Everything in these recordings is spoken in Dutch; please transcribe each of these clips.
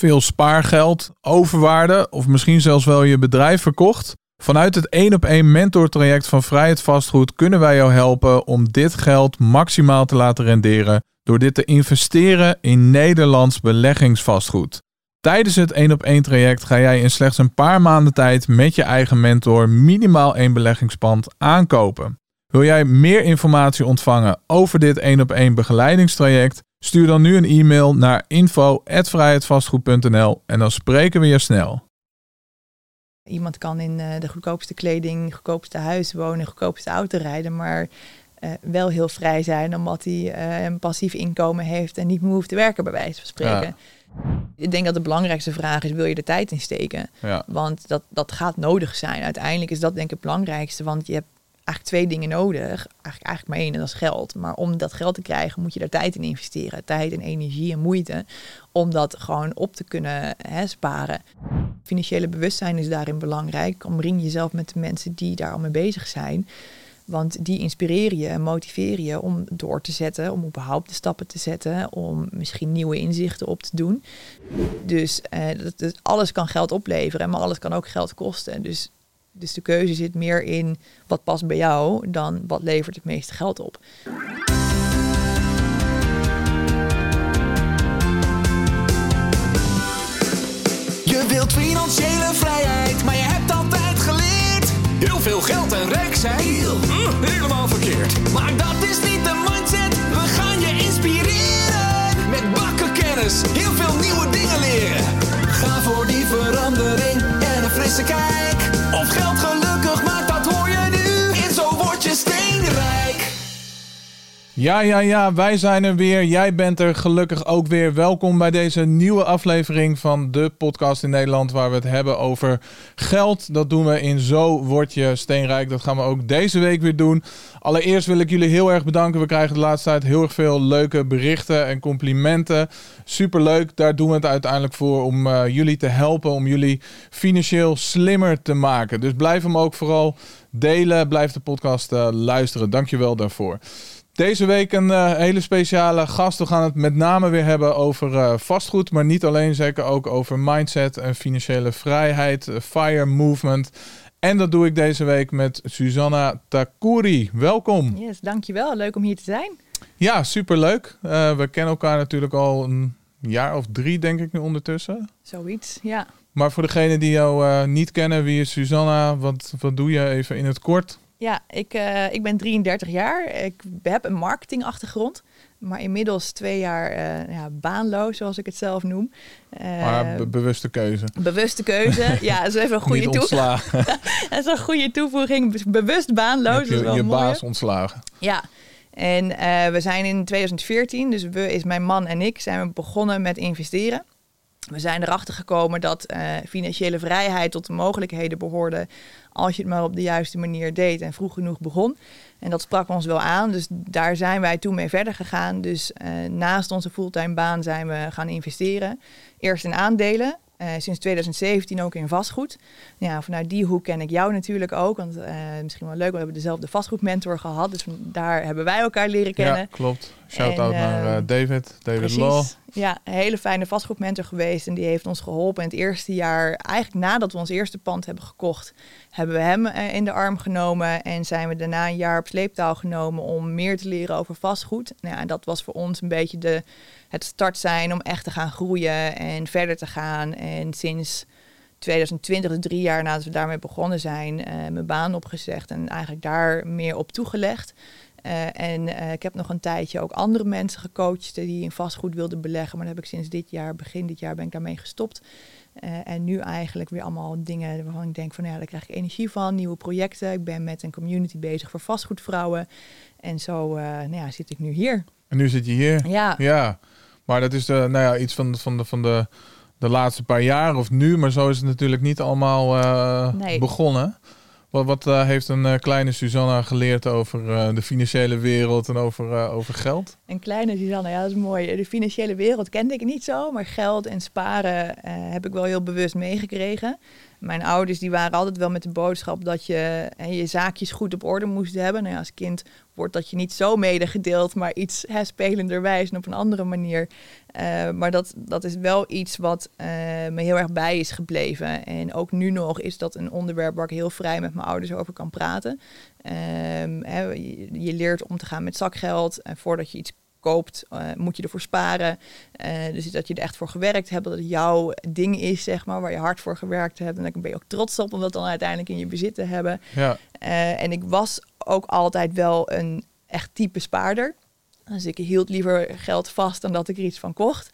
veel spaargeld, overwaarde of misschien zelfs wel je bedrijf verkocht? Vanuit het 1-op-1 mentortraject van Vrijheid Vastgoed kunnen wij jou helpen om dit geld maximaal te laten renderen door dit te investeren in Nederlands beleggingsvastgoed. Tijdens het 1-op-1 traject ga jij in slechts een paar maanden tijd met je eigen mentor minimaal 1 beleggingspand aankopen. Wil jij meer informatie ontvangen over dit 1-op-1 begeleidingstraject? Stuur dan nu een e-mail naar info@vrijheidvastgoed.nl en dan spreken we je snel. Iemand kan in de goedkoopste kleding, goedkoopste huis wonen, goedkoopste auto rijden, maar wel heel vrij zijn omdat hij een passief inkomen heeft en niet meer hoeft te werken, bij wijze van spreken. Ja. Ik denk dat de belangrijkste vraag is, wil je de tijd insteken? Ja. Want dat gaat nodig zijn. Uiteindelijk is dat denk ik het belangrijkste, want je hebt eigenlijk 2 dingen nodig. Eigenlijk maar 1 en dat is geld. Maar om dat geld te krijgen moet je daar tijd in investeren. Tijd en energie en moeite om dat gewoon op te kunnen sparen. Financiële bewustzijn is daarin belangrijk. Omring jezelf met de mensen die daar al mee bezig zijn. Want die inspireren je en motiveren je om door te zetten, om überhaupt de stappen te zetten, om misschien nieuwe inzichten op te doen. Dus alles kan geld opleveren, maar alles kan ook geld kosten. Dus de keuze zit meer in wat past bij jou dan wat levert het meeste geld op. Je wilt financiële vrijheid, maar je hebt altijd geleerd. Heel veel geld en rijk zijn, helemaal verkeerd. Maar dat is niet de mindset, we gaan je inspireren. Met bakken kennis, heel veel nieuwe dingen leren. Ga voor die verandering en een frisse kijk. Of geld gelukkig maakt, dat hoor je nu. En zo word je steenrijk. Ja, wij zijn er weer. Jij bent er gelukkig ook weer. Welkom bij deze nieuwe aflevering van de podcast in Nederland waar we het hebben over geld. Dat doen we in Zo Word Je Steenrijk. Dat gaan we ook deze week weer doen. Allereerst wil ik jullie heel erg bedanken. We krijgen de laatste tijd heel erg veel leuke berichten en complimenten. Superleuk. Daar doen we het uiteindelijk voor om jullie te helpen, om jullie financieel slimmer te maken. Dus blijf hem ook vooral delen. Blijf de podcast luisteren. Dankjewel daarvoor. Deze week een hele speciale gast. We gaan het met name weer hebben over vastgoed. Maar niet alleen, zeker ook over mindset en financiële vrijheid. FIRE movement. En dat doe ik deze week met Susanna Takouri. Welkom. Yes, dankjewel. Leuk om hier te zijn. Ja, superleuk. We kennen elkaar natuurlijk al een jaar of 3, denk ik nu ondertussen. Zoiets, ja. Maar voor degenen die jou niet kennen, wie is Susanna? Wat doe je even in het kort? Ja, ik ben 33 jaar. Ik heb een marketingachtergrond. Maar inmiddels 2 jaar baanloos, zoals ik het zelf noem. Maar bewuste keuze. Bewuste keuze. Ja, dat is even een goede toevoeging. Dat is een goede toevoeging. Bewust baanloos. Heb je baas ontslagen. Ja. En we zijn in 2014, dus is mijn man en ik, zijn we begonnen met investeren. We zijn erachter gekomen dat financiële vrijheid tot de mogelijkheden behoorde als je het maar op de juiste manier deed en vroeg genoeg begon. En dat sprak ons wel aan, dus daar zijn wij toen mee verder gegaan. Dus naast onze fulltime baan zijn we gaan investeren. Eerst in aandelen, sinds 2017 ook in vastgoed. Ja, vanuit die hoek ken ik jou natuurlijk ook, want misschien wel leuk, we hebben dezelfde vastgoedmentor gehad. Dus daar hebben wij elkaar leren kennen. Ja, klopt. Shout-out naar David precies. Law. Ja, een hele fijne vastgoedmentor geweest en die heeft ons geholpen. In het eerste jaar, eigenlijk nadat we ons eerste pand hebben gekocht, hebben we hem in de arm genomen en zijn we daarna een jaar op sleeptouw genomen om meer te leren over vastgoed. Nou ja, en dat was voor ons een beetje het start zijn om echt te gaan groeien en verder te gaan. En sinds 2020, dus 3 jaar nadat we daarmee begonnen zijn, mijn baan opgezegd en eigenlijk daar meer op toegelegd. Ik heb nog een tijdje ook andere mensen gecoacht die in vastgoed wilden beleggen. Maar dat heb ik sinds begin dit jaar ben ik daarmee gestopt. En nu eigenlijk weer allemaal dingen waarvan ik denk van daar krijg ik energie van. Nieuwe projecten. Ik ben met een community bezig voor vastgoedvrouwen. En zo zit ik nu hier. En nu zit je hier? Ja. Maar dat is iets van de laatste paar jaar of nu. Maar zo is het natuurlijk niet allemaal begonnen. Wat heeft een kleine Susanna geleerd over de financiële wereld en over geld? Een kleine Suzanne, ja, dat is mooi. De financiële wereld kende ik niet zo, maar geld en sparen heb ik wel heel bewust meegekregen. Mijn ouders die waren altijd wel met de boodschap dat je je zaakjes goed op orde moest hebben. Nou ja, als kind wordt dat je niet zo medegedeeld, maar iets spelenderwijs en op een andere manier. Maar dat is wel iets wat me heel erg bij is gebleven. En ook nu nog is dat een onderwerp waar ik heel vrij met mijn ouders over kan praten. Je leert om te gaan met zakgeld. Voordat je iets koopt, moet je ervoor sparen. Dus dat je er echt voor gewerkt hebt, dat het jouw ding is, zeg maar, waar je hard voor gewerkt hebt. En daar ben je ook trots op om dat dan uiteindelijk in je bezit te hebben. Ja. En ik was ook altijd wel een echt type spaarder. Dus ik hield liever geld vast dan dat ik er iets van kocht.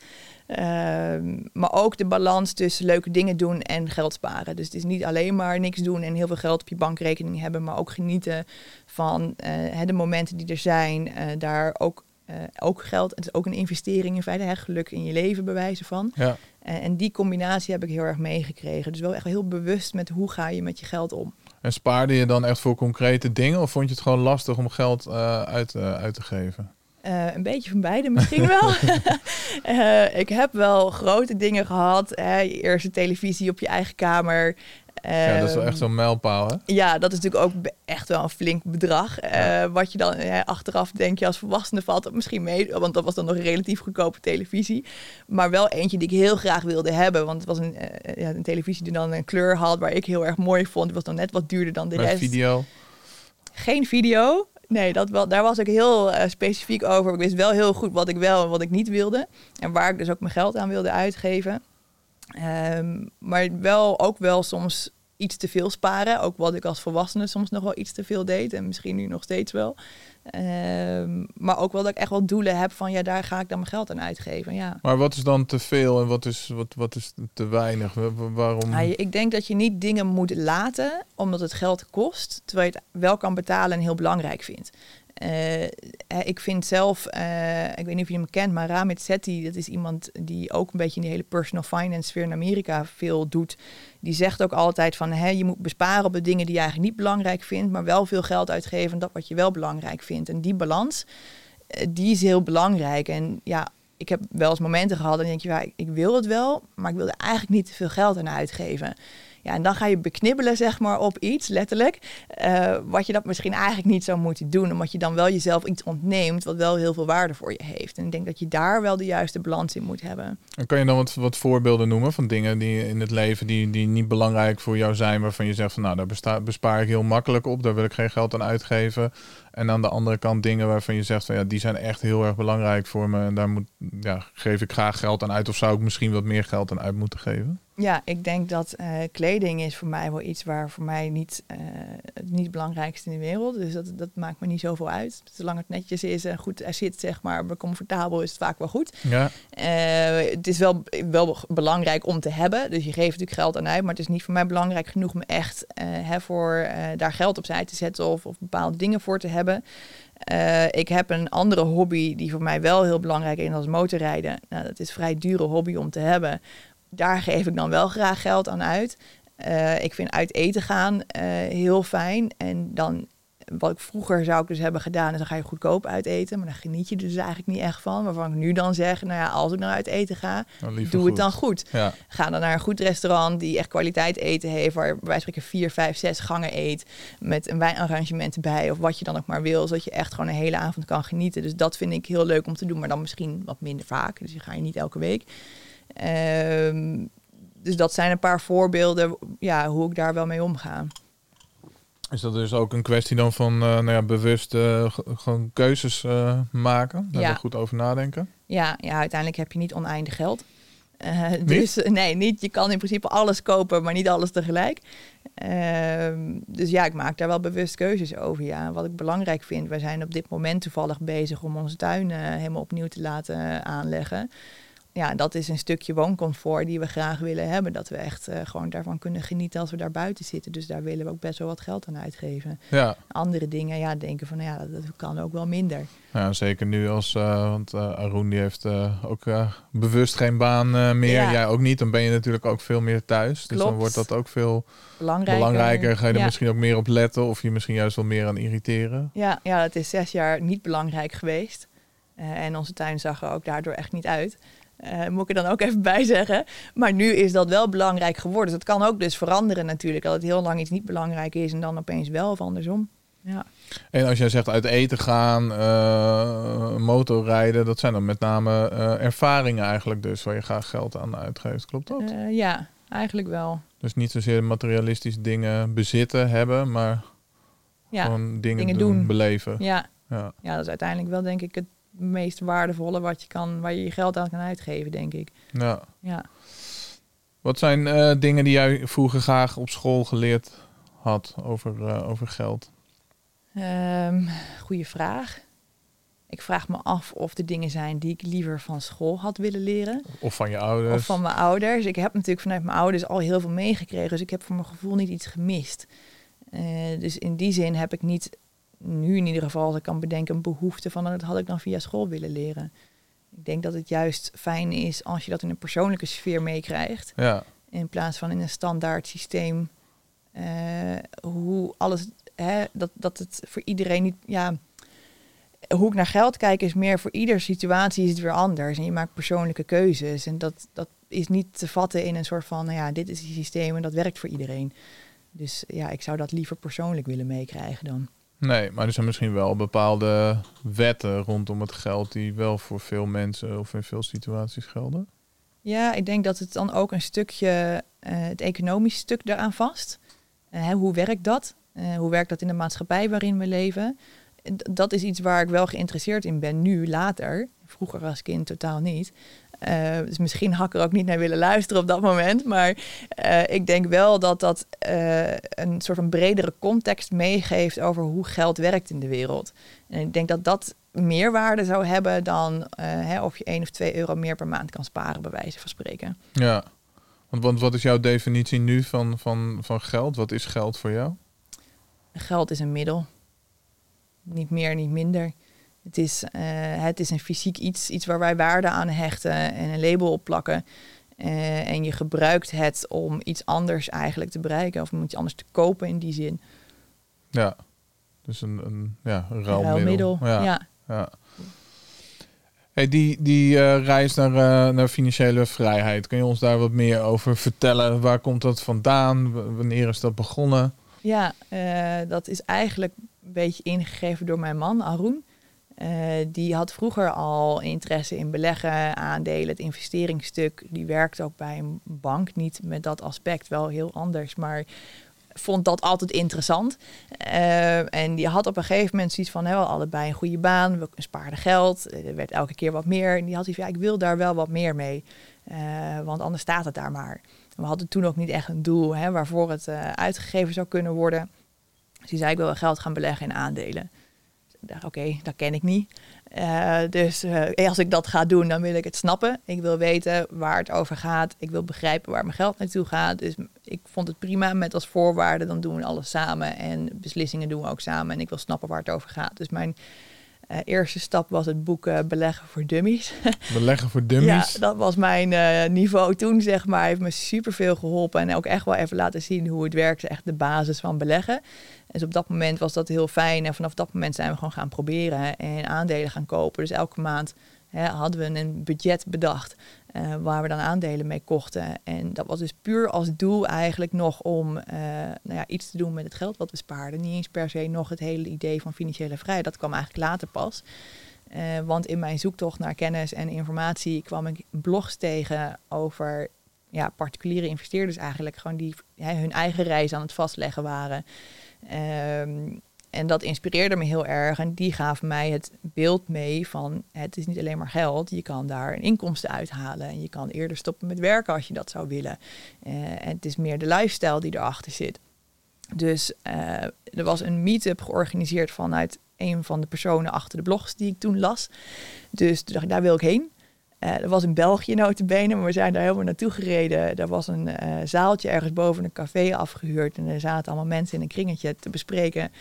Maar ook de balans tussen leuke dingen doen en geld sparen. Dus het is niet alleen maar niks doen en heel veel geld op je bankrekening hebben, maar ook genieten van de momenten die er zijn. Daar ook geld, het is ook een investering in feite, geluk in je leven bewijzen van. Ja. En die combinatie heb ik heel erg meegekregen. Dus wel echt heel bewust met hoe ga je met je geld om. En spaarde je dan echt voor concrete dingen of vond je het gewoon lastig om geld uit te geven? Een beetje van beide misschien wel. Ik heb wel grote dingen gehad. Je eerste televisie op je eigen kamer. Ja, dat is wel echt zo'n mijlpaal, hè? Ja, dat is natuurlijk ook echt wel een flink bedrag. Wat je dan achteraf denk je als volwassene valt dat misschien mee. Want dat was dan nog een relatief goedkope televisie. Maar wel eentje die ik heel graag wilde hebben. Want het was een televisie die dan een kleur had waar ik heel erg mooi vond. Het was dan net wat duurder dan de rest. Video? Geen video. Nee, daar was ik heel specifiek over. Ik wist wel heel goed wat ik wel en wat ik niet wilde. En waar ik dus ook mijn geld aan wilde uitgeven. Maar ook wel soms iets te veel sparen. Ook wat ik als volwassene soms nog wel iets te veel deed. En misschien nu nog steeds wel. Maar ook wel dat ik echt wel doelen heb van daar ga ik dan mijn geld aan uitgeven. Ja. Maar wat is dan te veel en wat is te weinig? Waarom? Ik denk dat je niet dingen moet laten omdat het geld kost. Terwijl je het wel kan betalen en heel belangrijk vindt. Ik vind zelf, ik weet niet of je hem kent, maar Ramit Sethi, dat is iemand die ook een beetje in die hele personal finance sfeer in Amerika veel doet. Die zegt ook altijd van, je moet besparen op de dingen die je eigenlijk niet belangrijk vindt, maar wel veel geld uitgeven aan dat wat je wel belangrijk vindt. En die balans, die is heel belangrijk. En ja, ik heb wel eens momenten gehad en denk je, ik wil het wel, maar ik wil er eigenlijk niet te veel geld aan uitgeven. Ja, en dan ga je beknibbelen, zeg maar, op iets, letterlijk. Wat je dat misschien eigenlijk niet zou moeten doen. Omdat je dan wel jezelf iets ontneemt wat wel heel veel waarde voor je heeft. En ik denk dat je daar wel de juiste balans in moet hebben. En kan je dan wat voorbeelden noemen van dingen die in het leven die niet belangrijk voor jou zijn, waarvan je zegt van daar bespaar ik heel makkelijk op, daar wil ik geen geld aan uitgeven. En aan de andere kant dingen waarvan je zegt van die zijn echt heel erg belangrijk voor me. En daar geef ik graag geld aan uit. Of zou ik misschien wat meer geld aan uit moeten geven? Ja, ik denk dat kleding is voor mij wel iets waar voor mij niet het belangrijkste in de wereld. Dus dat maakt me niet zoveel uit. Zolang het netjes is en goed zit, zeg maar comfortabel, is het vaak wel goed. Ja. Het is wel belangrijk om te hebben. Dus je geeft natuurlijk geld aan uit. Maar het is niet voor mij belangrijk genoeg om echt voor daar geld opzij te zetten of bepaalde dingen voor te hebben. Ik heb een andere hobby die voor mij wel heel belangrijk is, en dat is motorrijden. Nou, dat is een vrij dure hobby om te hebben. Daar geef ik dan wel graag geld aan uit. Ik vind uit eten gaan heel fijn. En dan, wat ik vroeger zou ik dus hebben gedaan, is dan ga je goedkoop uit eten. Maar daar geniet je dus eigenlijk niet echt van. Waarvan ik nu dan zeg, als ik nou uit eten ga, doe het dan goed. Ja. Ga dan naar een goed restaurant die echt kwaliteit eten heeft. Waar wij spreken 4, 5, 6 gangen eet. Met een wijnarrangement erbij. Of wat je dan ook maar wil. Zodat je echt gewoon een hele avond kan genieten. Dus dat vind ik heel leuk om te doen. Maar dan misschien wat minder vaak. Dus je ga je niet elke week. Dus dat zijn een paar voorbeelden hoe ik daar wel mee omga. Is dat dus ook een kwestie dan van bewust gewoon keuzes maken? Daar goed over nadenken? Ja, uiteindelijk heb je niet oneindig geld. Dus nee, niet. Je kan in principe alles kopen, maar niet alles tegelijk. Dus ik maak daar wel bewust keuzes over. Ja. Wat ik belangrijk vind, wij zijn op dit moment toevallig bezig om onze tuin helemaal opnieuw te laten aanleggen. Ja, dat is een stukje wooncomfort die we graag willen hebben. Dat we echt gewoon daarvan kunnen genieten als we daar buiten zitten. Dus daar willen we ook best wel wat geld aan uitgeven. Ja. Andere dingen, denken van dat kan ook wel minder. Ja, zeker nu want Arun die heeft ook bewust geen baan meer. Ja. Jij ook niet. Dan ben je natuurlijk ook veel meer thuis. Dus dan wordt dat ook veel belangrijker. Ga je er misschien ook meer op letten of je misschien juist wel meer aan irriteren? Ja, het is 6 jaar niet belangrijk geweest. En onze tuin zag er ook daardoor echt niet uit. Moet ik er dan ook even bij zeggen. Maar nu is dat wel belangrijk geworden. Dus dat kan ook dus veranderen natuurlijk. Dat het heel lang iets niet belangrijk is en dan opeens wel of andersom. Ja. En als jij zegt uit eten gaan, motorrijden, dat zijn dan met name ervaringen eigenlijk dus, waar je graag geld aan uitgeeft. Klopt dat? Ja, eigenlijk wel. Dus niet zozeer materialistisch dingen bezitten, hebben, maar gewoon dingen doen, beleven. Ja, dat is uiteindelijk wel denk ik het meest waardevolle wat je kan, waar je je geld aan kan uitgeven, denk ik. Ja. Wat zijn dingen die jij vroeger graag op school geleerd had over geld? Goeie vraag. Ik vraag me af of er dingen zijn die ik liever van school had willen leren. Of van je ouders. Of van mijn ouders. Ik heb natuurlijk vanuit mijn ouders al heel veel meegekregen. Dus ik heb voor mijn gevoel niet iets gemist. Dus in die zin heb ik niet, nu in ieder geval, als ik kan bedenken, een behoefte van dat had ik dan via school willen leren. Ik denk dat het juist fijn is als je dat in een persoonlijke sfeer meekrijgt. Ja. In plaats van in een standaard systeem. Hoe alles, dat het voor iedereen niet... Ja, hoe ik naar geld kijk is meer voor ieder situatie is het weer anders. En je maakt persoonlijke keuzes. En dat is niet te vatten in een soort van, dit is het systeem en dat werkt voor iedereen. Dus ik zou dat liever persoonlijk willen meekrijgen dan. Nee, maar er zijn misschien wel bepaalde wetten rondom het geld die wel voor veel mensen of in veel situaties gelden. Ja, ik denk dat het dan ook een stukje, het economische stuk daaraan vast. Hoe werkt dat? Hoe werkt dat in de maatschappij waarin we leven? Dat is iets waar ik wel geïnteresseerd in ben nu, later. Vroeger als kind totaal niet. Dus misschien had ik er ook niet naar willen luisteren op dat moment. Maar ik denk wel dat een soort van bredere context meegeeft over hoe geld werkt in de wereld. En ik denk dat dat meer waarde zou hebben dan of je 1 of 2 euro meer per maand kan sparen, bij wijze van spreken. Ja, want wat is jouw definitie nu van geld? Wat is geld voor jou? Geld is een middel. Niet meer, niet minder. Het is een fysiek iets waar wij waarde aan hechten en een label op plakken. En je gebruikt het om iets anders eigenlijk te bereiken. Of om iets anders te kopen in die zin. Ja, dus een ruilmiddel. Ja. Hey, die reis naar financiële vrijheid. Kun je ons daar wat meer over vertellen? Waar komt dat vandaan? Wanneer is dat begonnen? Ja, dat is eigenlijk een beetje ingegeven door mijn man, Arun. Die had vroeger al interesse in beleggen, aandelen, het investeringsstuk. Die werkte ook bij een bank, niet met dat aspect, wel heel anders, maar vond dat altijd interessant. En die had op een gegeven moment zoiets van, we allebei een goede baan, we spaarden geld, er werd elke keer wat meer. En die had zoiets van, ik wil daar wel wat meer mee, want anders staat het daar maar. We hadden toen ook niet echt een doel waarvoor het uitgegeven zou kunnen worden. Dus die zei, ik wil wel geld gaan beleggen in aandelen. Ik dacht, oké, dat ken ik niet. Dus als ik dat ga doen, dan wil ik het snappen. Ik wil weten waar het over gaat. Ik wil begrijpen waar mijn geld naartoe gaat. Dus ik vond het prima met als voorwaarde, dan doen we alles samen. En beslissingen doen we ook samen. En ik wil snappen waar het over gaat. Dus mijn eerste stap was het boek Beleggen voor Dummies. Beleggen voor Dummies? Ja, dat was mijn niveau toen, zeg maar. Heeft me superveel geholpen en ook echt wel even laten zien hoe het werkt. Echt de basis van beleggen. Dus op dat moment was dat heel fijn. En vanaf dat moment zijn we gewoon gaan proberen en aandelen gaan kopen. Dus elke maand hadden we een budget bedacht waar we dan aandelen mee kochten. En dat was dus puur als doel eigenlijk nog om iets te doen met het geld wat we spaarden. Niet eens per se nog het hele idee van financiële vrijheid. Dat kwam eigenlijk later pas. Want in mijn zoektocht naar kennis en informatie kwam ik blogs tegen over particuliere investeerders eigenlijk. Gewoon die hun eigen reis aan het vastleggen waren. En dat inspireerde me heel erg. En die gaven mij het beeld mee van, het is niet alleen maar geld. Je kan daar een inkomsten uithalen. En je kan eerder stoppen met werken als je dat zou willen. En het is meer de lifestyle die erachter zit. Dus er was een meetup georganiseerd vanuit een van de personen achter de blogs die ik toen las. Dus toen dacht ik, daar wil ik heen. Dat was in België nota bene, maar we zijn daar helemaal naartoe gereden. Er was een zaaltje ergens boven een café afgehuurd. En er zaten allemaal mensen in een kringetje te bespreken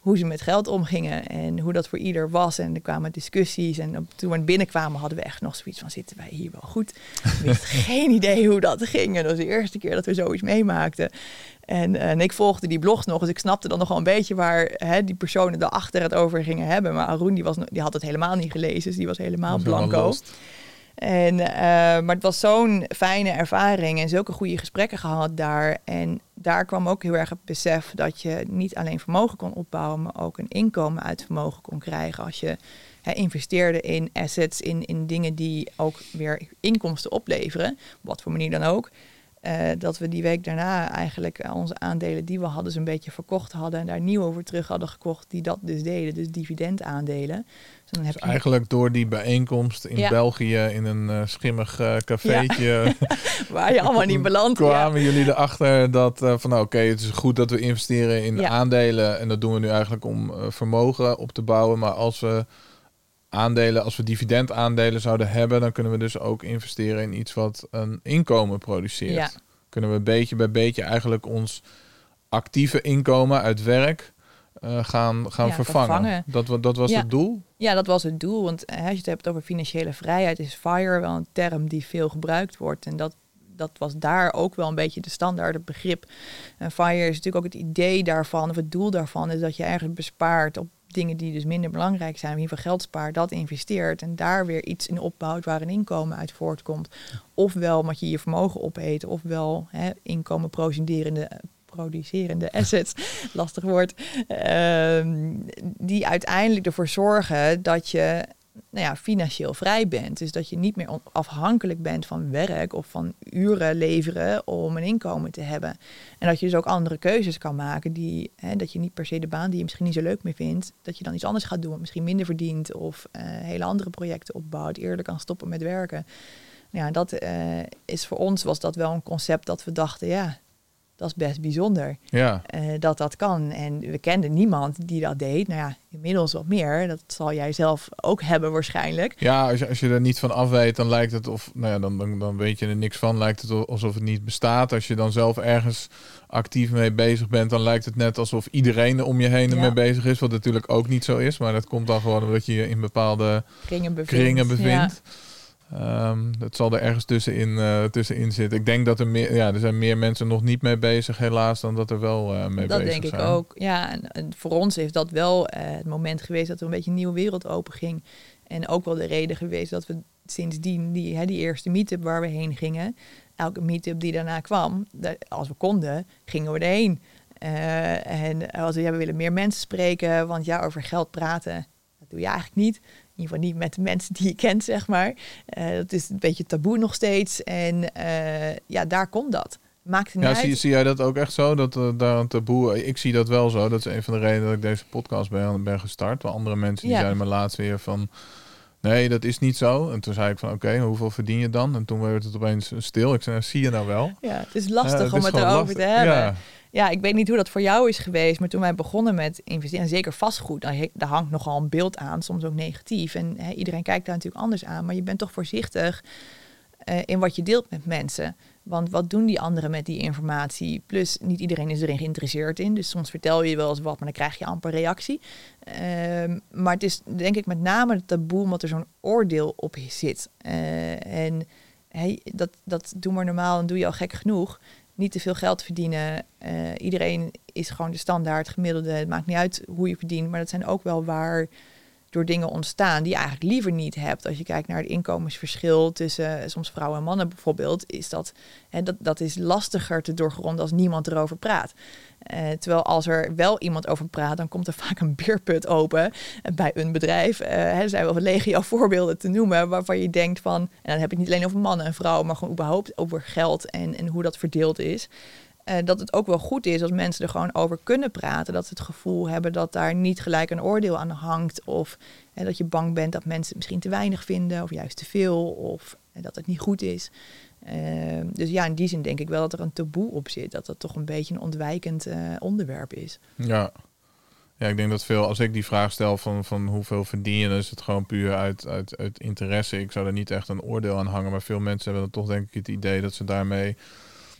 hoe ze met geld omgingen en hoe dat voor ieder was. En er kwamen discussies. En toen we binnenkwamen hadden we echt nog zoiets van, zitten wij hier wel goed? We wisten geen idee hoe dat ging. En dat was de eerste keer dat we zoiets meemaakten. En ik volgde die blogs nog, dus ik snapte dan nog wel een beetje waar die personen daarachter het over gingen hebben. Maar Arun die had het helemaal niet gelezen, dus die was helemaal blanco. Maar het was zo'n fijne ervaring en zulke goede gesprekken gehad daar. En daar kwam ook heel erg het besef dat je niet alleen vermogen kon opbouwen, maar ook een inkomen uit vermogen kon krijgen als je investeerde in assets, in dingen die ook weer inkomsten opleveren, op wat voor manier dan ook. Dat we die week daarna eigenlijk onze aandelen die we hadden zo'n beetje verkocht hadden en daar nieuwe voor terug hadden gekocht die dat dus deden, dus dividendaandelen. Dus dan heb je eigenlijk door die bijeenkomst in België in een schimmig cafeetje waar je allemaal niet belandt. Kwamen jullie erachter dat het is goed dat we investeren in aandelen en dat doen we nu eigenlijk om vermogen op te bouwen, maar als we dividendaandelen zouden hebben, dan kunnen we dus ook investeren in iets wat een inkomen produceert. Ja. Kunnen we beetje bij beetje eigenlijk ons actieve inkomen uit werk gaan vervangen. Dat was het doel? Ja, dat was het doel. Want als je het hebt over financiële vrijheid, is FIRE wel een term die veel gebruikt wordt. En dat was daar ook wel een beetje de standaard begrip. En FIRE is natuurlijk ook het idee daarvan, of het doel daarvan, is dat je eigenlijk bespaart op dingen die dus minder belangrijk zijn, in ieder geval geld spaart, dat investeert en daar weer iets in opbouwt waar een inkomen uit voortkomt. Ofwel omdat je vermogen opeet, ofwel inkomen producerende assets, lastig woord, die uiteindelijk ervoor zorgen dat je financieel vrij bent. Dus dat je niet meer afhankelijk bent van werk of van uren leveren om een inkomen te hebben. En dat je dus ook andere keuzes kan maken dat je niet per se de baan die je misschien niet zo leuk meer vindt, dat je dan iets anders gaat doen, misschien minder verdient of hele andere projecten opbouwt, eerder kan stoppen met werken. Ja, dat is voor ons was dat wel een concept dat we dachten, dat is best bijzonder. Ja. Dat kan. En we kenden niemand die dat deed. Nou ja, inmiddels wat meer. Dat zal jij zelf ook hebben waarschijnlijk. Ja, als je er niet van af weet, dan lijkt het dan weet je er niks van. Lijkt het alsof het niet bestaat. Als je dan zelf ergens actief mee bezig bent, dan lijkt het net alsof iedereen om je heen ermee bezig is. Wat natuurlijk ook niet zo is. Maar dat komt dan gewoon omdat je je in bepaalde kringen bevindt. Ja. Dat zal er ergens tussenin zitten. Ik denk dat er zijn meer mensen nog niet mee bezig, helaas, dan dat er wel mee bezig zijn. Dat denk ik ook. Ja, en voor ons is dat wel het moment geweest dat er een beetje een nieuwe wereld open ging. En ook wel de reden geweest dat we sindsdien die eerste meetup waar we heen gingen, elke meetup die daarna kwam, als we konden, gingen we erheen. En als we willen meer mensen spreken, want over geld praten, dat doe je eigenlijk niet. In ieder geval niet met de mensen die je kent, zeg maar. Dat is een beetje taboe nog steeds. En daar komt dat. Maakt het niet uit. Zie jij dat ook echt zo? Dat daar een taboe... Ik zie dat wel zo. Dat is een van de redenen dat ik deze podcast ben gestart. Waar andere mensen die zeiden me laatst weer van... Nee, dat is niet zo. En toen zei ik van oké, hoeveel verdien je dan? En toen werd het opeens stil. Ik zei, zie je nou wel? Ja, het is lastig om het erover te hebben. Ja, ik weet niet hoe dat voor jou is geweest, maar toen wij begonnen met investeren, en zeker vastgoed, daar hangt nogal een beeld aan, soms ook negatief. En iedereen kijkt daar natuurlijk anders aan, maar je bent toch voorzichtig in wat je deelt met mensen. Want wat doen die anderen met die informatie? Plus, niet iedereen is erin geïnteresseerd in. Dus soms vertel je wel eens wat, maar dan krijg je amper reactie. Maar het is denk ik met name het taboe, omdat er zo'n oordeel op zit. Dat doen we normaal en doe je al gek genoeg. Niet te veel geld verdienen. Iedereen is gewoon de standaard gemiddelde. Het maakt niet uit hoe je verdient. Maar dat zijn ook wel waar door dingen ontstaan die je eigenlijk liever niet hebt. Als je kijkt naar het inkomensverschil tussen soms vrouwen en mannen bijvoorbeeld, is dat is lastiger te doorgronden als niemand erover praat. Terwijl als er wel iemand over praat, dan komt er vaak een beerput open bij een bedrijf. Er zijn wel legio voorbeelden te noemen waarvan je denkt van, en dan heb ik niet alleen over mannen en vrouwen, maar gewoon überhaupt over geld en hoe dat verdeeld is. Dat het ook wel goed is als mensen er gewoon over kunnen praten. Dat ze het gevoel hebben dat daar niet gelijk een oordeel aan hangt. Of dat je bang bent dat mensen het misschien te weinig vinden. Of juist te veel. Of dat het niet goed is. Dus ja, in die zin denk ik wel dat er een taboe op zit. Dat toch een beetje een ontwijkend onderwerp is. Ja, ik denk dat veel, als ik die vraag stel van hoeveel verdien je, dan is het gewoon puur uit interesse. Ik zou er niet echt een oordeel aan hangen. Maar veel mensen hebben dan toch denk ik het idee dat ze daarmee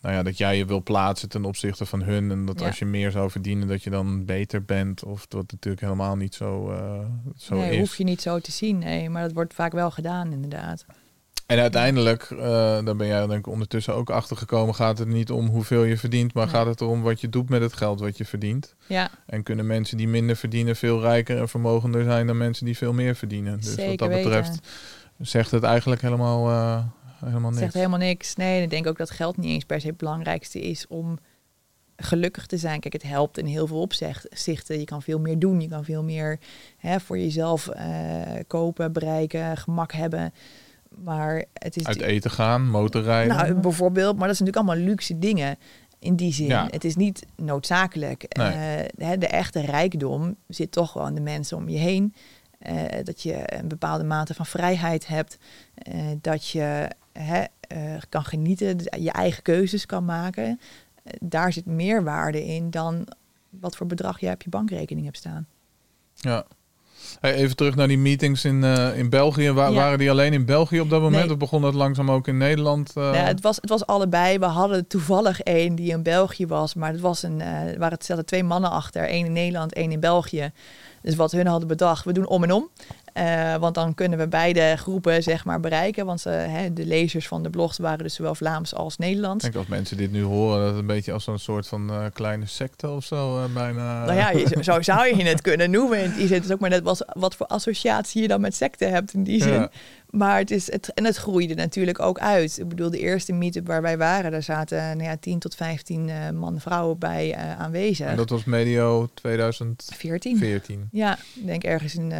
dat jij je wil plaatsen ten opzichte van hun. En dat Ja. als je meer zou verdienen, dat je dan beter bent. Of dat natuurlijk helemaal niet zo Nee, is. hoef je niet zo te zien. Nee, maar dat wordt vaak wel gedaan, inderdaad. En uiteindelijk, daar ben jij denk ik ondertussen ook achter gekomen, gaat het niet om hoeveel je verdient, maar Nee. gaat het erom wat je doet met het geld wat je verdient. Ja, En kunnen mensen die minder verdienen veel rijker en vermogender zijn dan mensen die veel meer verdienen. Dus zeker wat dat weten. betreft zegt het eigenlijk helemaal Het niks. zegt helemaal niks. Nee, ik denk ook dat geld niet eens per se het belangrijkste is om gelukkig te zijn. Kijk, het helpt in heel veel opzichten. Je kan veel meer doen. Je kan veel meer voor jezelf kopen, bereiken, gemak hebben. Maar het is Uit eten gaan, motorrijden. nou, bijvoorbeeld, maar dat zijn natuurlijk allemaal luxe dingen in die zin. Ja. Het is niet noodzakelijk. Nee. De echte rijkdom zit toch wel in de mensen om je heen. Dat je een bepaalde mate van vrijheid hebt. Dat je kan genieten, je eigen keuzes kan maken. Daar zit meer waarde in dan wat voor bedrag je op je bankrekening hebt staan. Ja. Hey, even terug naar die meetings in België. Ja. Waren die alleen in België op dat moment? Nee. Of begon dat langzaam ook in Nederland? Het was allebei. We hadden toevallig één die in België was. Maar er zaten 2 mannen achter. 1 in Nederland, 1 in België. Dus wat hun hadden bedacht, we doen om en om. Want dan kunnen we beide groepen zeg maar bereiken. Want de lezers van de blogs waren dus zowel Vlaams als Nederlands. Ik denk als mensen dit nu horen, dat het een beetje als een soort van kleine secte of zo bijna. Nou ja, zo zou je het kunnen noemen. In die zin, het is ook maar net wat voor associatie je dan met secte hebt in die zin. Ja. Maar het groeide natuurlijk ook uit. Ik bedoel, de eerste meetup waar wij waren, daar zaten 10 tot 15 man vrouwen bij aanwezig. En dat was medio 2014. 14. Ja, ik denk ergens in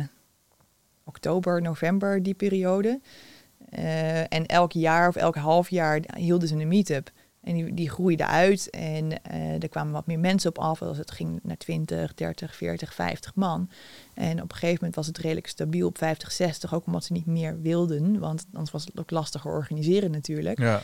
oktober, november, die periode. En elk jaar of elk half jaar hielden ze een meetup. En die groeide uit en er kwamen wat meer mensen op af. Het ging naar 20, 30, 40, 50 man. En op een gegeven moment was het redelijk stabiel op 50, 60. Ook omdat ze niet meer wilden, want anders was het ook lastiger organiseren natuurlijk. Ja.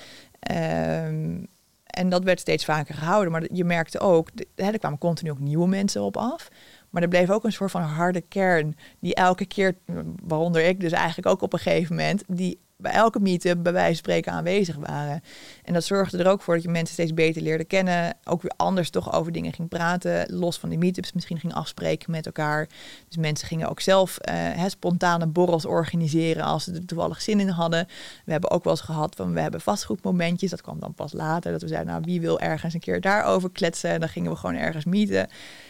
En dat werd steeds vaker gehouden. Maar je merkte ook, er kwamen continu ook nieuwe mensen op af. Maar er bleef ook een soort van harde kern die elke keer, waaronder ik dus eigenlijk ook op een gegeven moment, die bij elke meetup bij wijze van spreken aanwezig waren. En dat zorgde er ook voor dat je mensen steeds beter leerde kennen. Ook weer anders toch over dingen ging praten. Los van die meetups misschien ging afspreken met elkaar. Dus mensen gingen ook zelf spontane borrels organiseren als ze er toevallig zin in hadden. We hebben ook wel eens gehad van we hebben vastgoedmomentjes. Dat kwam dan pas later. Dat we zeiden nou wie wil ergens een keer daarover kletsen. En dan gingen we gewoon ergens meeten.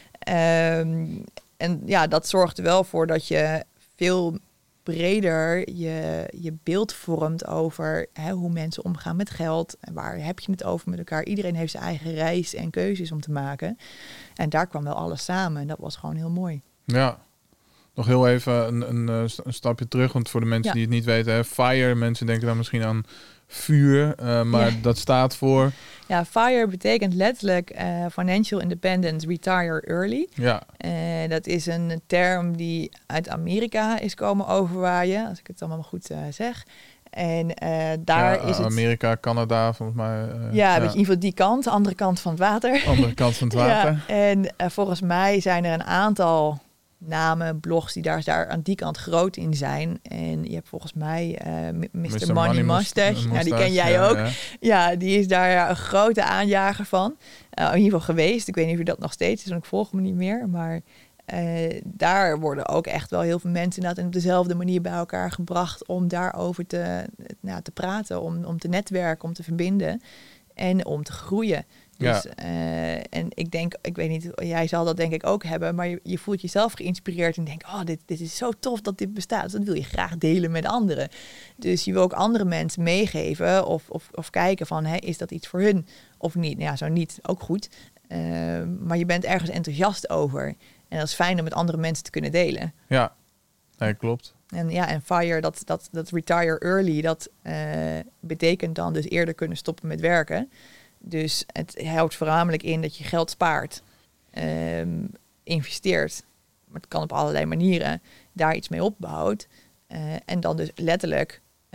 En ja, dat zorgde wel voor dat je veel breder je beeld vormt over hoe mensen omgaan met geld. En waar heb je het over met elkaar? Iedereen heeft zijn eigen reis en keuzes om te maken. En daar kwam wel alles samen. En dat was gewoon heel mooi. Ja. Nog heel even een stapje terug. Want voor de mensen die het niet weten, FIRE, mensen denken dan misschien aan vuur. Maar dat staat voor... Ja, FIRE betekent letterlijk Financial Independence Retire Early. Ja. Dat is een term die uit Amerika is komen overwaaien, als ik het allemaal goed zeg. En daar is het... Amerika, Canada, volgens mij. Beetje in ieder geval die kant, de andere kant van het water. Andere kant van het water. Ja, en volgens mij zijn er een aantal namen, blogs die daar aan die kant groot in zijn. En je hebt volgens mij Mr. Money Mustache. Ja, die ken jij ook. Ja, die is daar een grote aanjager van. In ieder geval geweest. Ik weet niet of dat nog steeds is, want ik volg hem niet meer. Maar daar worden ook echt wel heel veel mensen inderdaad op dezelfde manier bij elkaar gebracht om daarover te praten, om te netwerken, om te verbinden en om te groeien. Dus, en ik weet niet, jij zal dat denk ik ook hebben, maar je voelt jezelf geïnspireerd en denkt, dit is zo tof dat dit bestaat. Dus dat wil je graag delen met anderen. Dus je wil ook andere mensen meegeven of kijken van, is dat iets voor hun of niet? Nou ja, zo niet, ook goed. Maar je bent ergens enthousiast over. En dat is fijn om met andere mensen te kunnen delen. Ja, nee, klopt. En FIRE, dat retire early, dat betekent dan dus eerder kunnen stoppen met werken. Dus het houdt voornamelijk in dat je geld spaart, investeert. Maar het kan op allerlei manieren, daar iets mee opbouwt. En dan dus letterlijk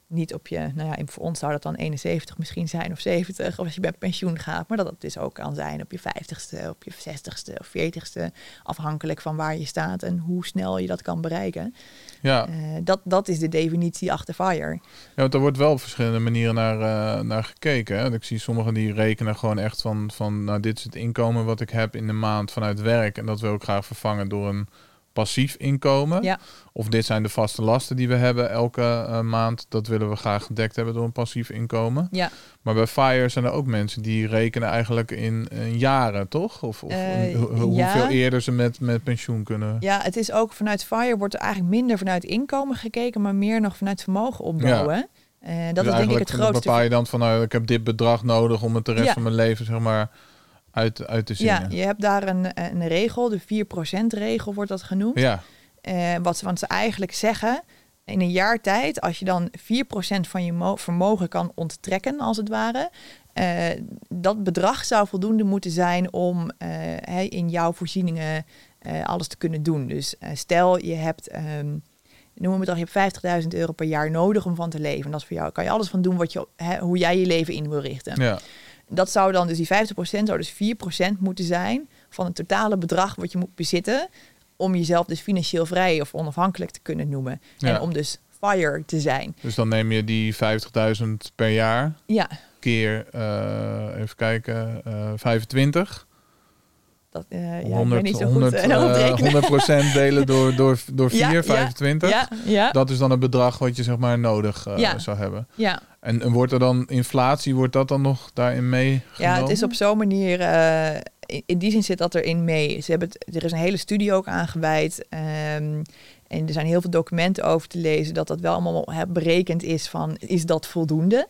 niet op je, voor ons zou dat dan 71 misschien zijn of 70, of als je bij pensioen gaat, maar dat het dus ook kan zijn op je 50ste, op je 60ste of 40ste, afhankelijk van waar je staat en hoe snel je dat kan bereiken. Ja. Dat is de definitie achter FIRE. Ja, want er wordt wel op verschillende manieren naar gekeken. Hè? Ik zie sommigen die rekenen gewoon echt van nou, dit is het inkomen wat ik heb in de maand vanuit werk en dat wil ik graag vervangen door een passief inkomen. Ja. Of dit zijn de vaste lasten die we hebben elke maand. Dat willen we graag gedekt hebben door een passief inkomen. Ja. Maar bij FIRE zijn er ook mensen die rekenen eigenlijk in jaren, toch? Of hoeveel eerder ze met pensioen kunnen. Ja, het is ook vanuit FIRE wordt er eigenlijk minder vanuit inkomen gekeken, maar meer nog vanuit vermogen opbouwen. Ja. Dat dus is denk ik het grootste. Bepaal je dan van nou, ik heb dit bedrag nodig om het de rest van mijn leven zeg maar uit te zien. Ja, je hebt daar een regel, de 4% regel wordt dat genoemd. Ja. Wat ze eigenlijk zeggen, in een jaar tijd, als je dan 4% van je vermogen kan onttrekken, als het ware, dat bedrag zou voldoende moeten zijn om in jouw voorzieningen alles te kunnen doen. Dus stel, je hebt, noem een bedrag, je hebt €50.000 per jaar nodig om van te leven. En dat is voor jou, kan je alles van doen hoe jij je leven in wil richten. Ja. Dat zou dan, dus die 50% zou dus 4% moeten zijn van het totale bedrag wat je moet bezitten om jezelf dus financieel vrij of onafhankelijk te kunnen noemen. Ja. En om dus FIRE te zijn. Dus dan neem je die 50.000 per jaar keer, even kijken, 25. Dat, 100, ik ben niet zo goed 100% delen door 4, 25. Ja. Dat is dan het bedrag wat je zeg maar nodig zou hebben. Ja. En wordt er dan inflatie, wordt dat dan nog daarin meegenomen? Ja, het is op zo'n manier, in die zin zit dat erin mee. Er is een hele studie ook aangewijd. En er zijn heel veel documenten over te lezen dat wel allemaal berekend is van, is dat voldoende?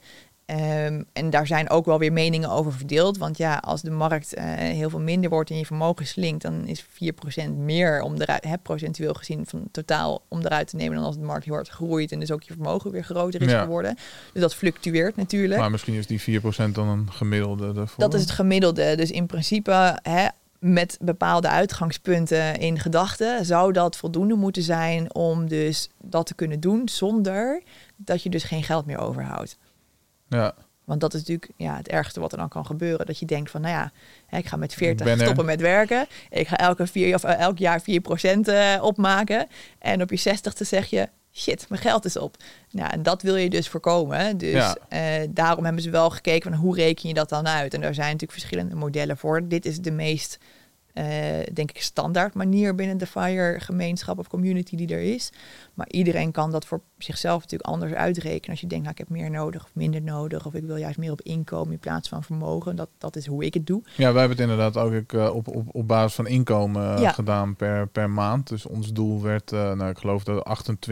En daar zijn ook wel weer meningen over verdeeld. Want ja, als de markt heel veel minder wordt en je vermogen slinkt, dan is 4% meer om eruit, procentueel gezien van totaal om eruit te nemen dan als de markt heel hard groeit en dus ook je vermogen weer groter is geworden. Dus dat fluctueert natuurlijk. Maar misschien is die 4% dan een gemiddelde ervoor. Dat is het gemiddelde. Dus in principe, met bepaalde uitgangspunten in gedachten, zou dat voldoende moeten zijn om dus dat te kunnen doen zonder dat je dus geen geld meer overhoudt. Ja. Want dat is natuurlijk het ergste wat er dan kan gebeuren. Dat je denkt van, ik ga met 40 stoppen met werken. Ik ga elk jaar 4% opmaken. En op je 60ste zeg je, shit, mijn geld is op. Nou, en dat wil je dus voorkomen. Dus daarom hebben ze wel gekeken van hoe reken je dat dan uit. En daar zijn natuurlijk verschillende modellen voor. Dit is de meest, denk ik, standaard manier binnen de FIRE-gemeenschap of community die er is. Maar iedereen kan dat voor zichzelf natuurlijk anders uitrekenen. Als je denkt, ik heb meer nodig of minder nodig. Of ik wil juist meer op inkomen in plaats van vermogen. Dat is hoe ik het doe. Ja, wij hebben het inderdaad ook op basis van inkomen gedaan per maand. Dus ons doel werd, ik geloof dat